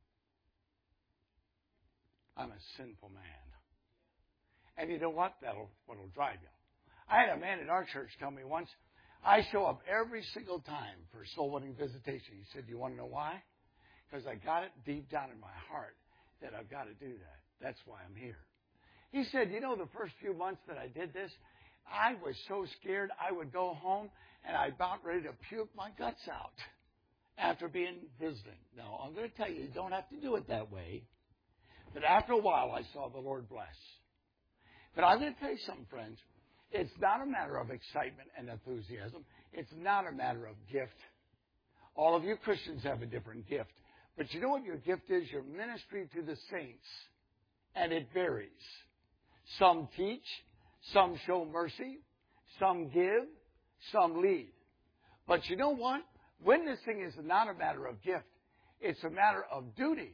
I'm a sinful man. And you know what? That'll what'll drive you. I had a man in our church tell me once, I show up every single time for soul-winning visitation. He said, you want to know why? Because I got it deep down in my heart that I've got to do that. That's why I'm here. He said, you know, the first few months that I did this, I was so scared I would go home and I'd about ready to puke my guts out after being visiting. Now, I'm going to tell you, you don't have to do it that way. But after a while, I saw the Lord bless. But I'm going to tell you something, friends. It's not a matter of excitement and enthusiasm. It's not a matter of gift. All of you Christians have a different gift. But you know what your gift is? Your ministry to the saints. And it varies. Some teach, some show mercy, some give, some lead. But you know what? Witnessing is not a matter of gift. It's a matter of duty.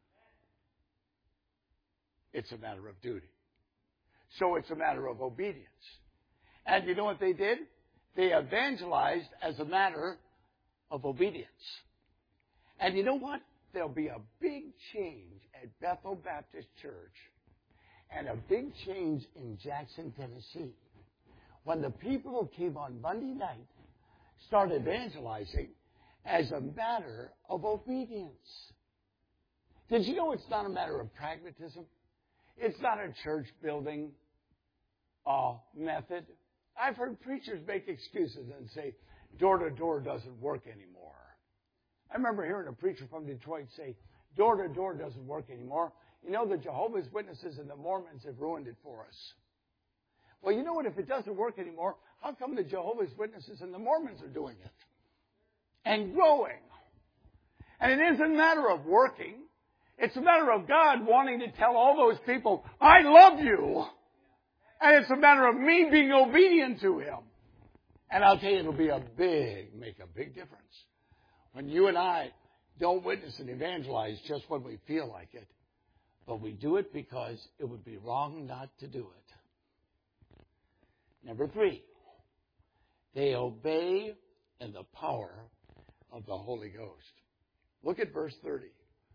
It's a matter of duty. So it's a matter of obedience. And you know what they did? They evangelized as a matter of obedience. And you know what? There'll be a big change at Bethel Baptist Church and a big change in Jackson, Tennessee, when the people who came on Monday night started evangelizing as a matter of obedience. Did you know it's not a matter of pragmatism? It's not a church building uh, method. I've heard preachers make excuses and say, door-to-door doesn't work anymore. I remember hearing a preacher from Detroit say, door-to-door doesn't work anymore. You know, the Jehovah's Witnesses and the Mormons have ruined it for us. Well, you know what? If it doesn't work anymore, how come the Jehovah's Witnesses and the Mormons are doing it? And growing. And it isn't a matter of working. It's a matter of God wanting to tell all those people, I love you. And it's a matter of me being obedient to Him. And I'll tell you, it'll be a big, make a big difference. When you and I don't witness and evangelize just when we feel like it, but we do it because it would be wrong not to do it. Number three, they obey in the power of the Holy Ghost. Look at verse thirty.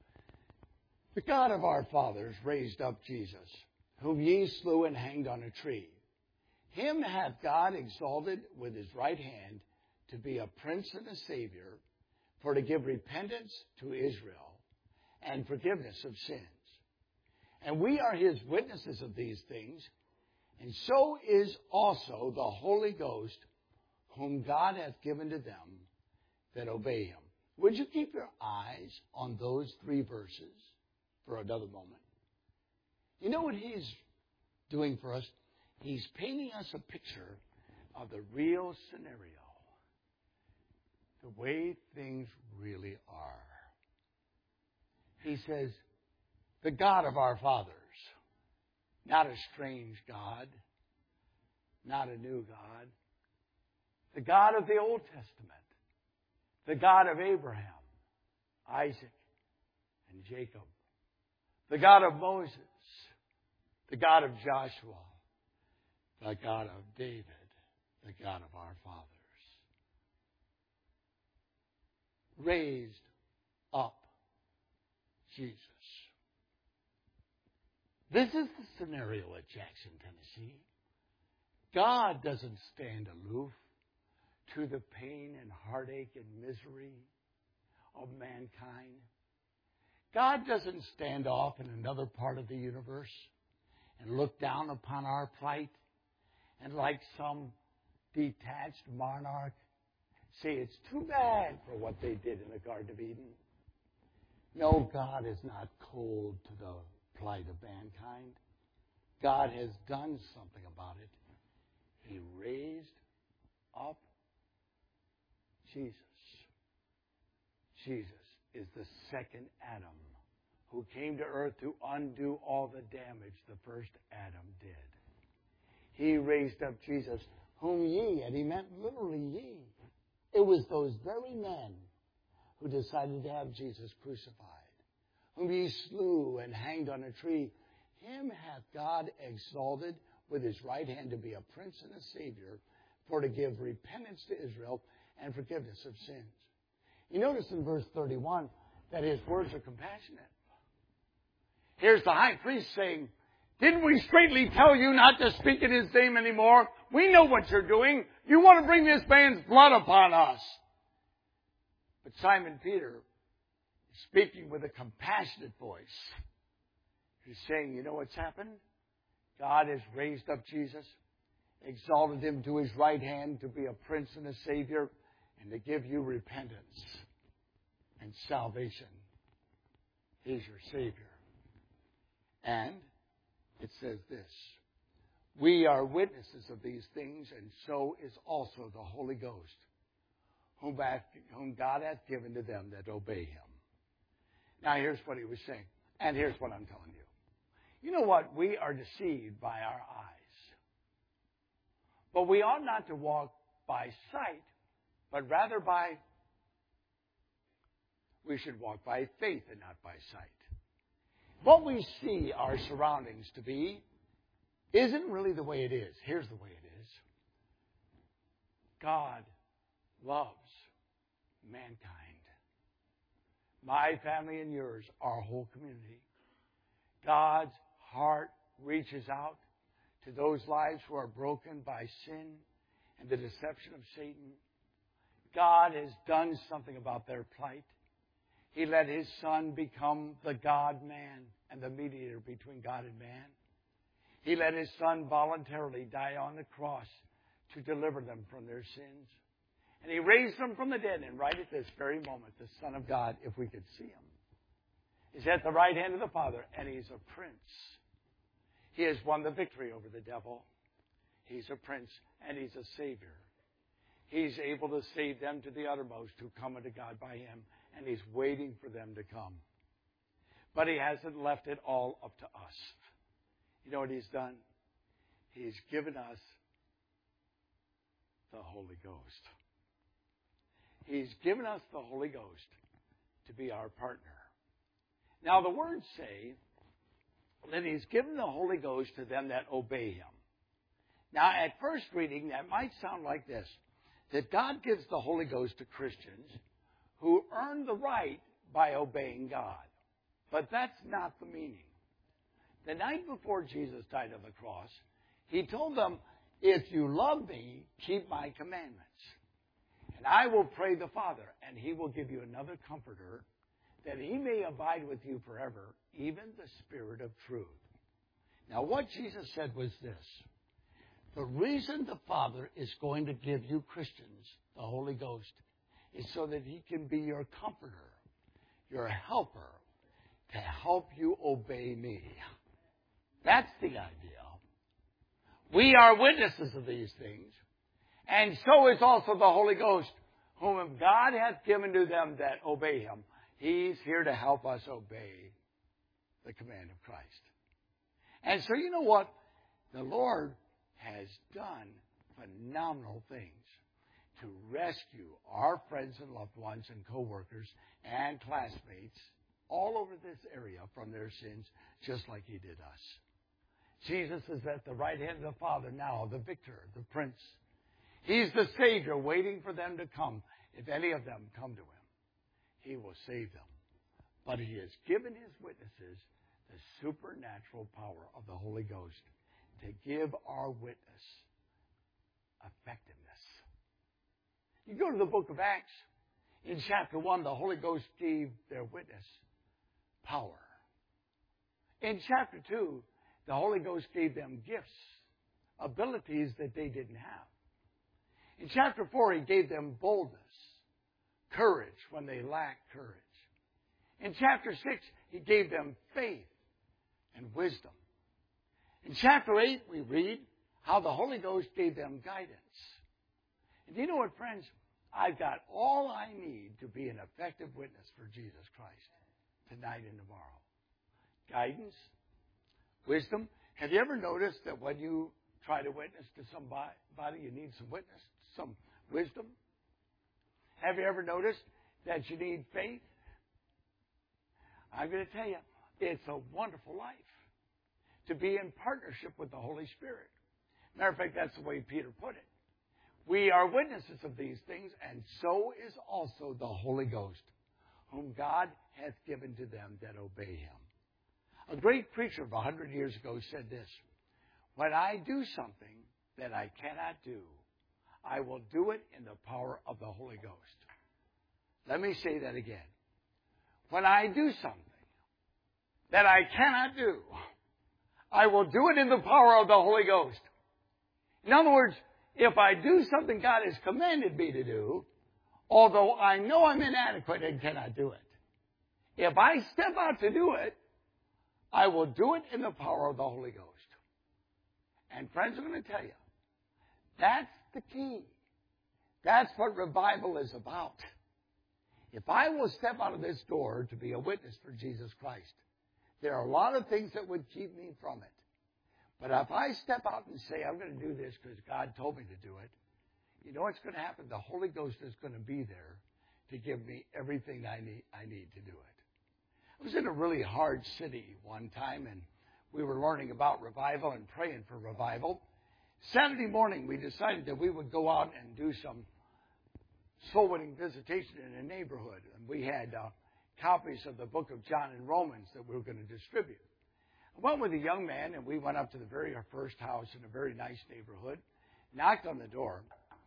The God of our fathers raised up Jesus, whom ye slew and hanged on a tree. Him hath God exalted with His right hand to be a prince and a savior, for to give repentance to Israel and forgiveness of sins. And we are His witnesses of these things, and so is also the Holy Ghost, whom God hath given to them that obey Him. Would you keep your eyes on those three verses for another moment? You know what He's doing for us? He's painting us a picture of the real scenario, the way things really are. He says, the God of our fathers, not a strange God, not a new God, the God of the Old Testament, the God of Abraham, Isaac, and Jacob, the God of Moses, the God of Joshua, the God of David, the God of our fathers. Raised up Jesus. This is the scenario at Jackson, Tennessee. God doesn't stand aloof to the pain and heartache and misery of mankind. God doesn't stand off in another part of the universe and look down upon our plight and like some detached monarch say it's too bad for what they did in the Garden of Eden. No, God is not cold to the plight of mankind. God has done something about it. He raised up Jesus. Jesus is the second Adam who came to earth to undo all the damage the first Adam did. He raised up Jesus, whom ye, and He meant literally ye. It was those very men who decided to have Jesus crucified, whom ye slew and hanged on a tree. Him hath God exalted with His right hand to be a prince and a savior, for to give repentance to Israel and forgiveness of sins. You notice in verse thirty-one that His words are compassionate. Here's the high priest saying, Didn't we straightly tell you not to speak in his name anymore? We know what you're doing. You want to bring this man's blood upon us. But Simon Peter is speaking with a compassionate voice. He's saying, you know what's happened? God has raised up Jesus, exalted him to his right hand to be a prince and a savior, and to give you repentance and salvation. He's your Savior. And it says this, we are witnesses of these things, and so is also the Holy Ghost, whom God hath given to them that obey him. Now here's what he was saying, and here's what I'm telling you. You know what? We are deceived by our eyes. But we ought not to walk by sight, but rather by, we should walk by faith and not by sight. What we see our surroundings to be isn't really the way it is. Here's the way it is. God loves mankind. My family and yours, our whole community. God's heart reaches out to those lives who are broken by sin and the deception of Satan. God has done something about their plight. He let his Son become the God-man and the mediator between God and man. He let his Son voluntarily die on the cross to deliver them from their sins. And he raised them from the dead. And right at this very moment, the Son of God, if we could see him, is at the right hand of the Father, and he's a prince. He has won the victory over the devil. He's a prince, and he's a Savior. He's able to save them to the uttermost who come unto God by him, and he's waiting for them to come. But he hasn't left it all up to us. You know what he's done? He's given us the Holy Ghost. He's given us the Holy Ghost to be our partner. Now, the words say that he's given the Holy Ghost to them that obey him. Now, at first reading, that might sound like this, that God gives the Holy Ghost to Christians who earn the right by obeying God. But that's not the meaning. The night before Jesus died on the cross, he told them, if you love me, keep my commandments. And I will pray the Father, and he will give you another comforter, that he may abide with you forever, even the Spirit of truth. Now, what Jesus said was this. The reason the Father is going to give you Christians the Holy Ghost is so that he can be your comforter, your helper, to help you obey me. That's the idea. We are witnesses of these things, and so is also the Holy Ghost, whom God hath given to them that obey him. He's here to help us obey the command of Christ. And so you know what? The Lord has done phenomenal things to rescue our friends and loved ones and co-workers and classmates all over this area from their sins, just like he did us. Jesus is at the right hand of the Father now, the victor, the prince. He's the Savior waiting for them to come. If any of them come to him, he will save them. But he has given his witnesses the supernatural power of the Holy Ghost to give our witness effectiveness. You go to the book of Acts. In chapter one, the Holy Ghost gave their witness power. In chapter two, the Holy Ghost gave them gifts, abilities that they didn't have. In chapter four, he gave them boldness, courage when they lacked courage. In chapter six, he gave them faith and wisdom. In chapter eight, we read how the Holy Ghost gave them guidance. And do you know what, friends? I've got all I need to be an effective witness for Jesus Christ tonight and tomorrow. Guidance, wisdom. Have you ever noticed that when you try to witness to somebody, you need some witness, some wisdom? Have you ever noticed that you need faith? I'm going to tell you, it's a wonderful life to be in partnership with the Holy Spirit. Matter of fact, that's the way Peter put it. We are witnesses of these things, and so is also the Holy Ghost, whom God hath given to them that obey him. A great preacher of a hundred years ago said this: when I do something that I cannot do, I will do it in the power of the Holy Ghost. Let me say that again. When I do something that I cannot do, I will do it in the power of the Holy Ghost. In other words, if I do something God has commanded me to do, although I know I'm inadequate and cannot do it, if I step out to do it, I will do it in the power of the Holy Ghost. And friends, I'm going to tell you, that's the key. That's what revival is about. If I will step out of this door to be a witness for Jesus Christ, there are a lot of things that would keep me from it. But if I step out and say, I'm going to do this because God told me to do it, you know what's going to happen? The Holy Ghost is going to be there to give me everything I need, I need to do it. I was in a really hard city one time, and we were learning about revival and praying for revival. Saturday morning, we decided that we would go out and do some soul-winning visitation in a neighborhood. And we had uh, copies of the book of John and Romans that we were going to distribute. I went with a young man, and we went up to the very first house in a very nice neighborhood, knocked on the door,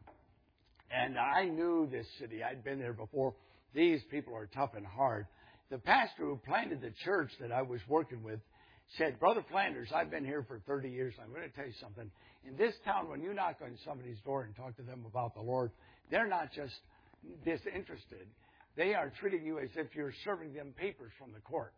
and I knew this city. I'd been there before. These people are tough and hard. The pastor who planted the church that I was working with said, Brother Flanders, I've been here for thirty years. I'm going to tell you something. In this town, when you knock on somebody's door and talk to them about the Lord, they're not just disinterested. They are treating you as if you're serving them papers from the court.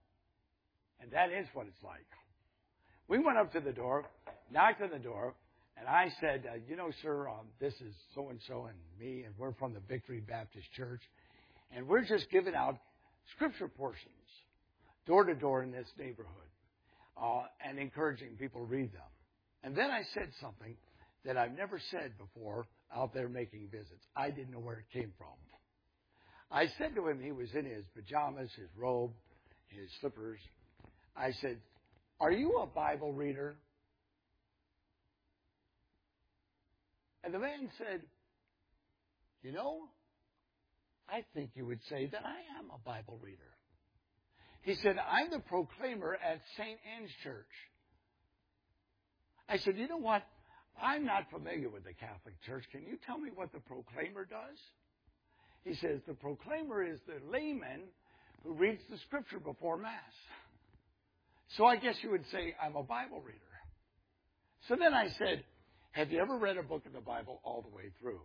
And that is what it's like. We went up to the door, knocked on the door, and I said, uh, you know, sir, um, this is so-and-so and me, and we're from the Victory Baptist Church, and we're just giving out scripture portions door to door in this neighborhood uh, and encouraging people to read them. And then I said something that I've never said before out there making visits. I didn't know where it came from. I said to him, he was in his pajamas, his robe, his slippers. I said, are you a Bible reader? And the man said, you know, I think you would say that I am a Bible reader. He said, I'm the proclaimer at Saint Anne's Church. I said, you know what? I'm not familiar with the Catholic Church. Can you tell me what the proclaimer does? He says, the proclaimer is the layman who reads the scripture before Mass. So I guess you would say I'm a Bible reader. So then I said, have you ever read a book of the Bible all the way through?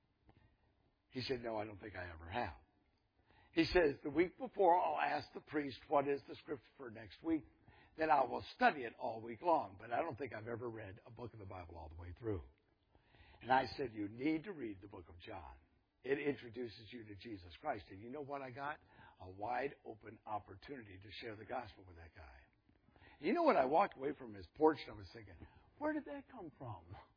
He said, no, I don't think I ever have. He says, the week before, I'll ask the priest, what is the scripture for next week? Then I will study it all week long. But I don't think I've ever read a book of the Bible all the way through. And I said, you need to read the book of John. It introduces you to Jesus Christ. And you know what I got? A wide open opportunity to share the gospel with that guy. You know what? I walked away from his porch and I was thinking, where did that come from?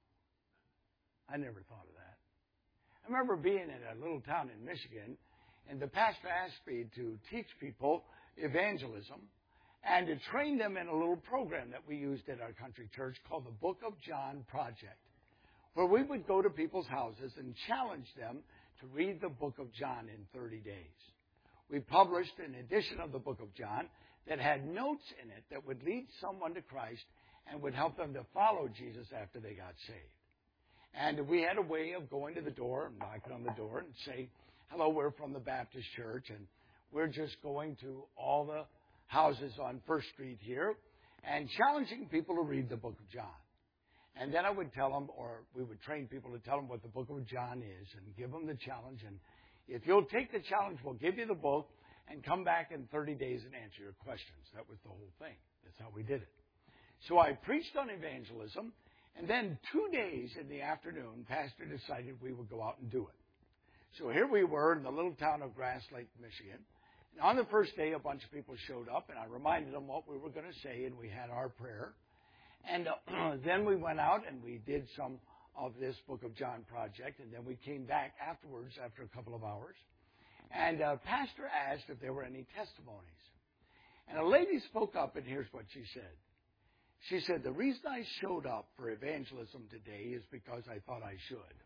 I never thought of that. I remember being in a little town in Michigan, and the pastor asked me to teach people evangelism and to train them in a little program that we used at our country church called the Book of John Project, where we would go to people's houses and challenge them to read the Book of John in thirty days. We published an edition of the Book of John that had notes in it that would lead someone to Christ and would help them to follow Jesus after they got saved. And we had a way of going to the door and knocking on the door and saying, hello, we're from the Baptist Church, and we're just going to all the houses on First Street here and challenging people to read the book of John. And then I would tell them, or we would train people to tell them what the book of John is and give them the challenge. And if you'll take the challenge, we'll give you the book and come back in thirty days and answer your questions. That was the whole thing. That's how we did it. So I preached on evangelism, and then two days in the afternoon, Pastor decided we would go out and do it. So here we were in the little town of Grass Lake, Michigan. And on the first day, a bunch of people showed up, and I reminded them what we were going to say, and we had our prayer. And uh, then we went out and we did some of this Book of John project, and then we came back afterwards after a couple of hours. And uh, Pastor asked if there were any testimonies. And a lady spoke up, and here's what she said. She said, the reason I showed up for evangelism today is because I thought I should.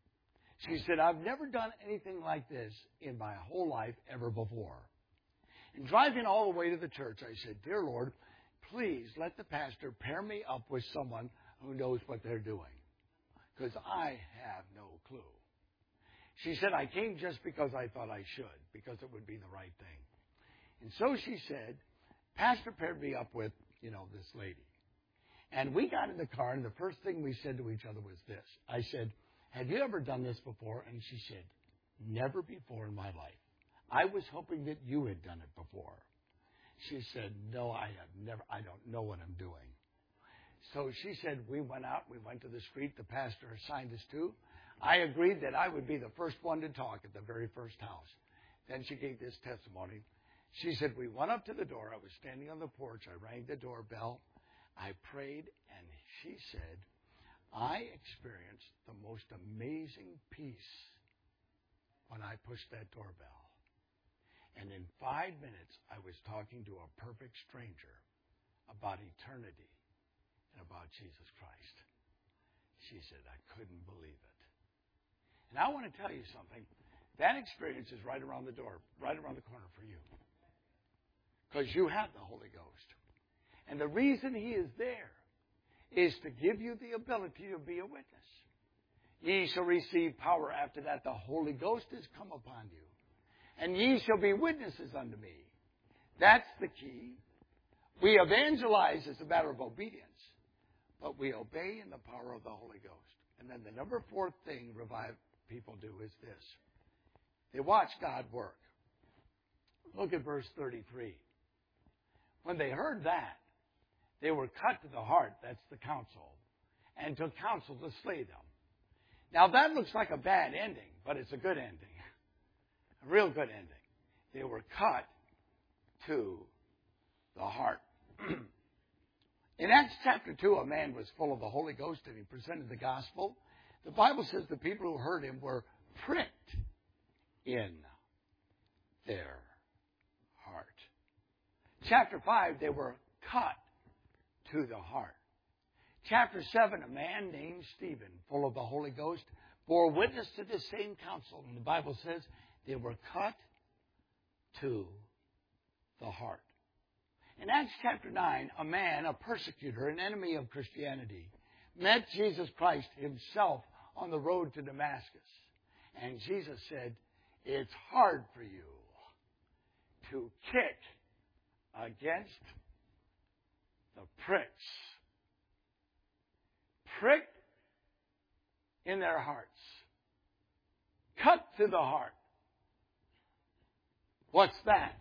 She said, I've never done anything like this in my whole life ever before. And driving all the way to the church, I said, Dear Lord, please let the pastor pair me up with someone who knows what they're doing, because I have no clue. She said, I came just because I thought I should, because it would be the right thing. And so she said, Pastor paired me up with, you know, this lady. And we got in the car, and the first thing we said to each other was this. I said, have you ever done this before? And she said, never before in my life. I was hoping that you had done it before. She said, no, I have never, I don't know what I'm doing. So she said, we went out, we went to the street the pastor assigned us to. I agreed that I would be the first one to talk at the very first house. Then she gave this testimony. She said, we went up to the door. I was standing on the porch. I rang the doorbell. I prayed, and she said, I experienced the most amazing peace when I pushed that doorbell. And in five minutes, I was talking to a perfect stranger about eternity and about Jesus Christ. She said, I couldn't believe it. And I want to tell you something. That experience is right around the door, right around the corner for you. Because you have the Holy Ghost. And the reason He is there is to give you the ability to be a witness. Ye shall receive power after that the Holy Ghost is come upon you. And ye shall be witnesses unto me. That's the key. We evangelize as a matter of obedience, but we obey in the power of the Holy Ghost. And then the number four thing revived people do is this. They watch God work. Look at verse thirty-three. When they heard that, they were cut to the heart, that's the counsel, and took counsel to slay them. Now that looks like a bad ending, but it's a good ending. A real good ending. They were cut to the heart. In Acts chapter two, a man was full of the Holy Ghost and he presented the gospel. The Bible says the people who heard him were pricked in their heart. Chapter five, they were cut to the heart. Chapter seven, a man named Stephen, full of the Holy Ghost, bore witness to the same counsel. And the Bible says they were cut to the heart. In Acts chapter nine, a man, a persecutor, an enemy of Christianity, met Jesus Christ himself on the road to Damascus. And Jesus said, it's hard for you to kick against the pricks. Pricked in their hearts. Cut to the heart. What's that?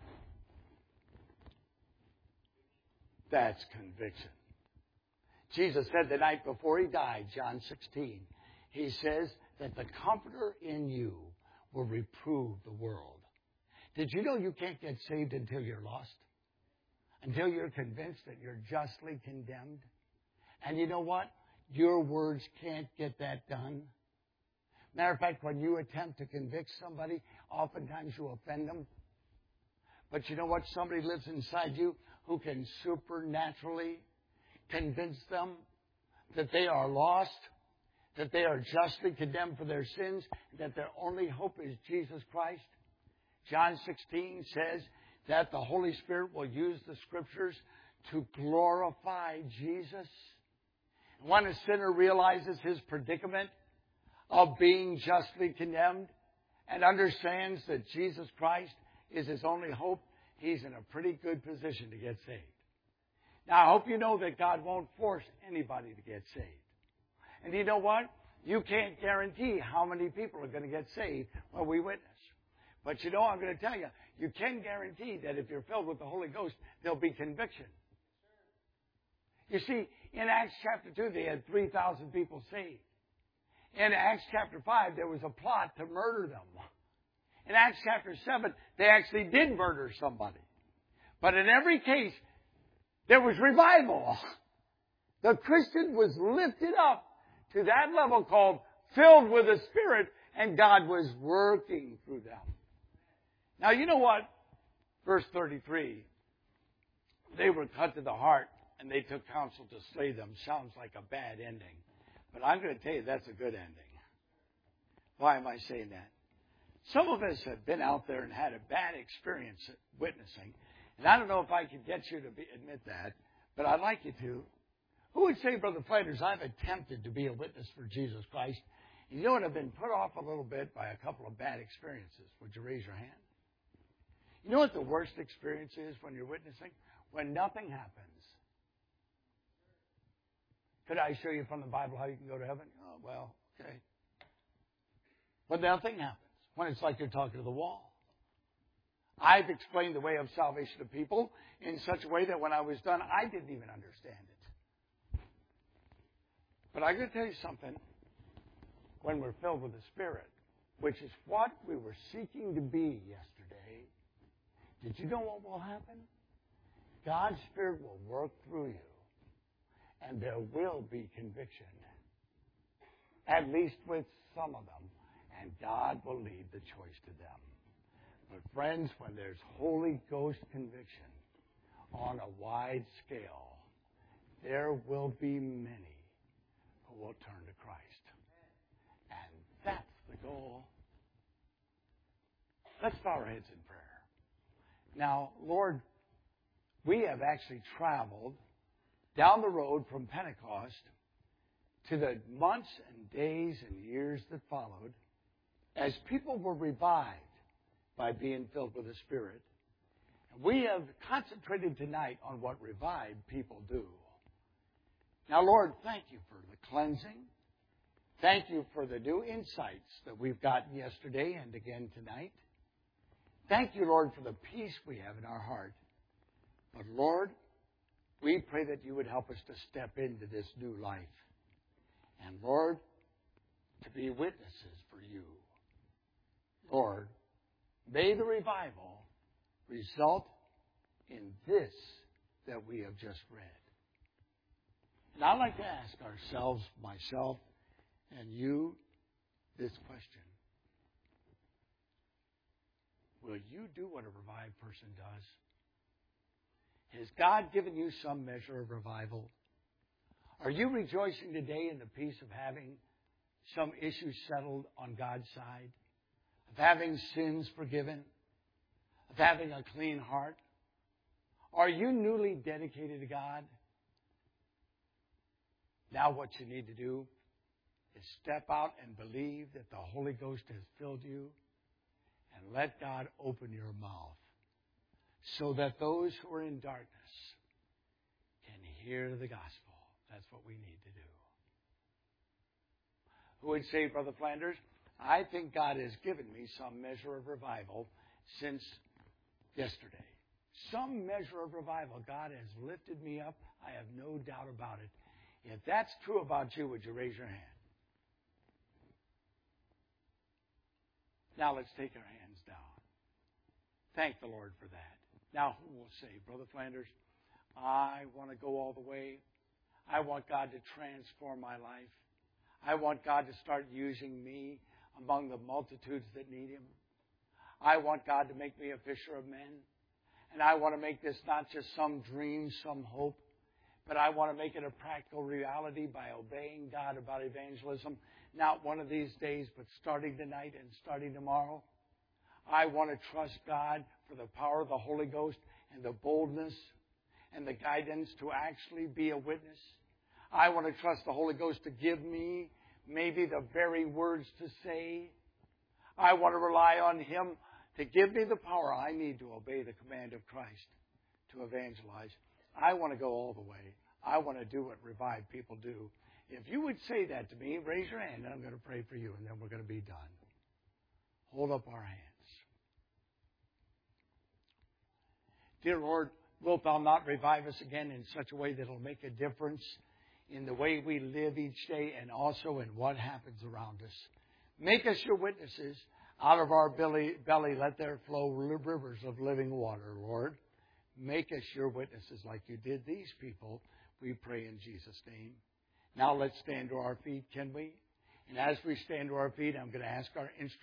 That's conviction. Jesus said the night before He died, John sixteen, He says that the Comforter in you will reprove the world. Did you know you can't get saved until you're lost? Until you're convinced that you're justly condemned? And you know what? Your words can't get that done. Matter of fact, when you attempt to convict somebody, oftentimes you offend them. But you know what? Somebody lives inside you who can supernaturally convince them that they are lost, that they are justly condemned for their sins, that their only hope is Jesus Christ. John sixteen says that the Holy Spirit will use the Scriptures to glorify Jesus. When a sinner realizes his predicament of being justly condemned and understands that Jesus Christ is his only hope, he's in a pretty good position to get saved. Now, I hope you know that God won't force anybody to get saved. And you know what? You can't guarantee how many people are going to get saved when we witness. But you know, I'm going to tell you, you can guarantee that if you're filled with the Holy Ghost, there'll be conviction. You see, in Acts chapter two, they had three thousand people saved. In Acts chapter five, there was a plot to murder them. In Acts chapter seven, they actually did murder somebody. But in every case, there was revival. The Christian was lifted up to that level called filled with the Spirit, and God was working through them. Now, you know what? Verse thirty-three, they were cut to the heart, and they took counsel to slay them. Sounds like a bad ending. But I'm going to tell you that's a good ending. Why am I saying that? Some of us have been out there and had a bad experience witnessing. And I don't know if I could get you to be, admit that, but I'd like you to. Who would say, Brother Flanders, I've attempted to be a witness for Jesus Christ? And you know what? I've been put off a little bit by a couple of bad experiences. Would you raise your hand? You know what the worst experience is when you're witnessing? When nothing happens. Could I show you from the Bible how you can go to heaven? Oh, well, okay. When nothing happens. When it's like you're talking to the wall. I've explained the way of salvation to people in such a way that when I was done, I didn't even understand it. But I'm going to tell you something. When we're filled with the Spirit, which is what we were seeking to be yesterday, did you know what will happen? God's Spirit will work through you, and there will be conviction, at least with some of them, and God will lead the choice to them. But friends, when there's Holy Ghost conviction on a wide scale, there will be many who will turn to Christ. And that's the goal. Let's bow our heads in prayer. Now, Lord, we have actually traveled down the road from Pentecost to the months and days and years that followed as people were revived by being filled with the Spirit. And we have concentrated tonight on what revived people do. Now, Lord, thank you for the cleansing. Thank you for the new insights that we've gotten yesterday and again tonight. Thank you, Lord, for the peace we have in our heart. But, Lord, we pray that you would help us to step into this new life. And, Lord, to be witnesses for you. Lord, may the revival result in this that we have just read. And I'd like to ask ourselves, myself, and you, this question. Will you do what a revived person does? Has God given you some measure of revival? Are you rejoicing today in the peace of having some issues settled on God's side? Of having sins forgiven? Of having a clean heart? Are you newly dedicated to God? Now what you need to do is step out and believe that the Holy Ghost has filled you, and let God open your mouth so that those who are in darkness can hear the gospel. That's what we need to do. Who would say, Brother Flanders, I think God has given me some measure of revival since yesterday. Some measure of revival. God has lifted me up. I have no doubt about it. If that's true about you, would you raise your hand? Now let's take our hands down. Thank the Lord for that. Now who will say, Brother Flanders, I want to go all the way. I want God to transform my life. I want God to start using me among the multitudes that need Him. I want God to make me a fisher of men. And I want to make this not just some dream, some hope, but I want to make it a practical reality by obeying God about evangelism. Not one of these days, but starting tonight and starting tomorrow. I want to trust God for the power of the Holy Ghost and the boldness and the guidance to actually be a witness. I want to trust the Holy Ghost to give me maybe the very words to say. I want to rely on Him to give me the power I need to obey the command of Christ to evangelize. I want to go all the way. I want to do what revived people do. If you would say that to me, raise your hand, and I'm going to pray for you, and then we're going to be done. Hold up our hands. Dear Lord, wilt Thou not revive us again in such a way that it'll make a difference in the way we live each day and also in what happens around us. Make us your witnesses. Out of our belly, belly let there flow rivers of living water, Lord. Make us your witnesses like you did these people, we pray in Jesus' name. Now let's stand to our feet, can we? And as we stand to our feet, I'm going to ask our instruments.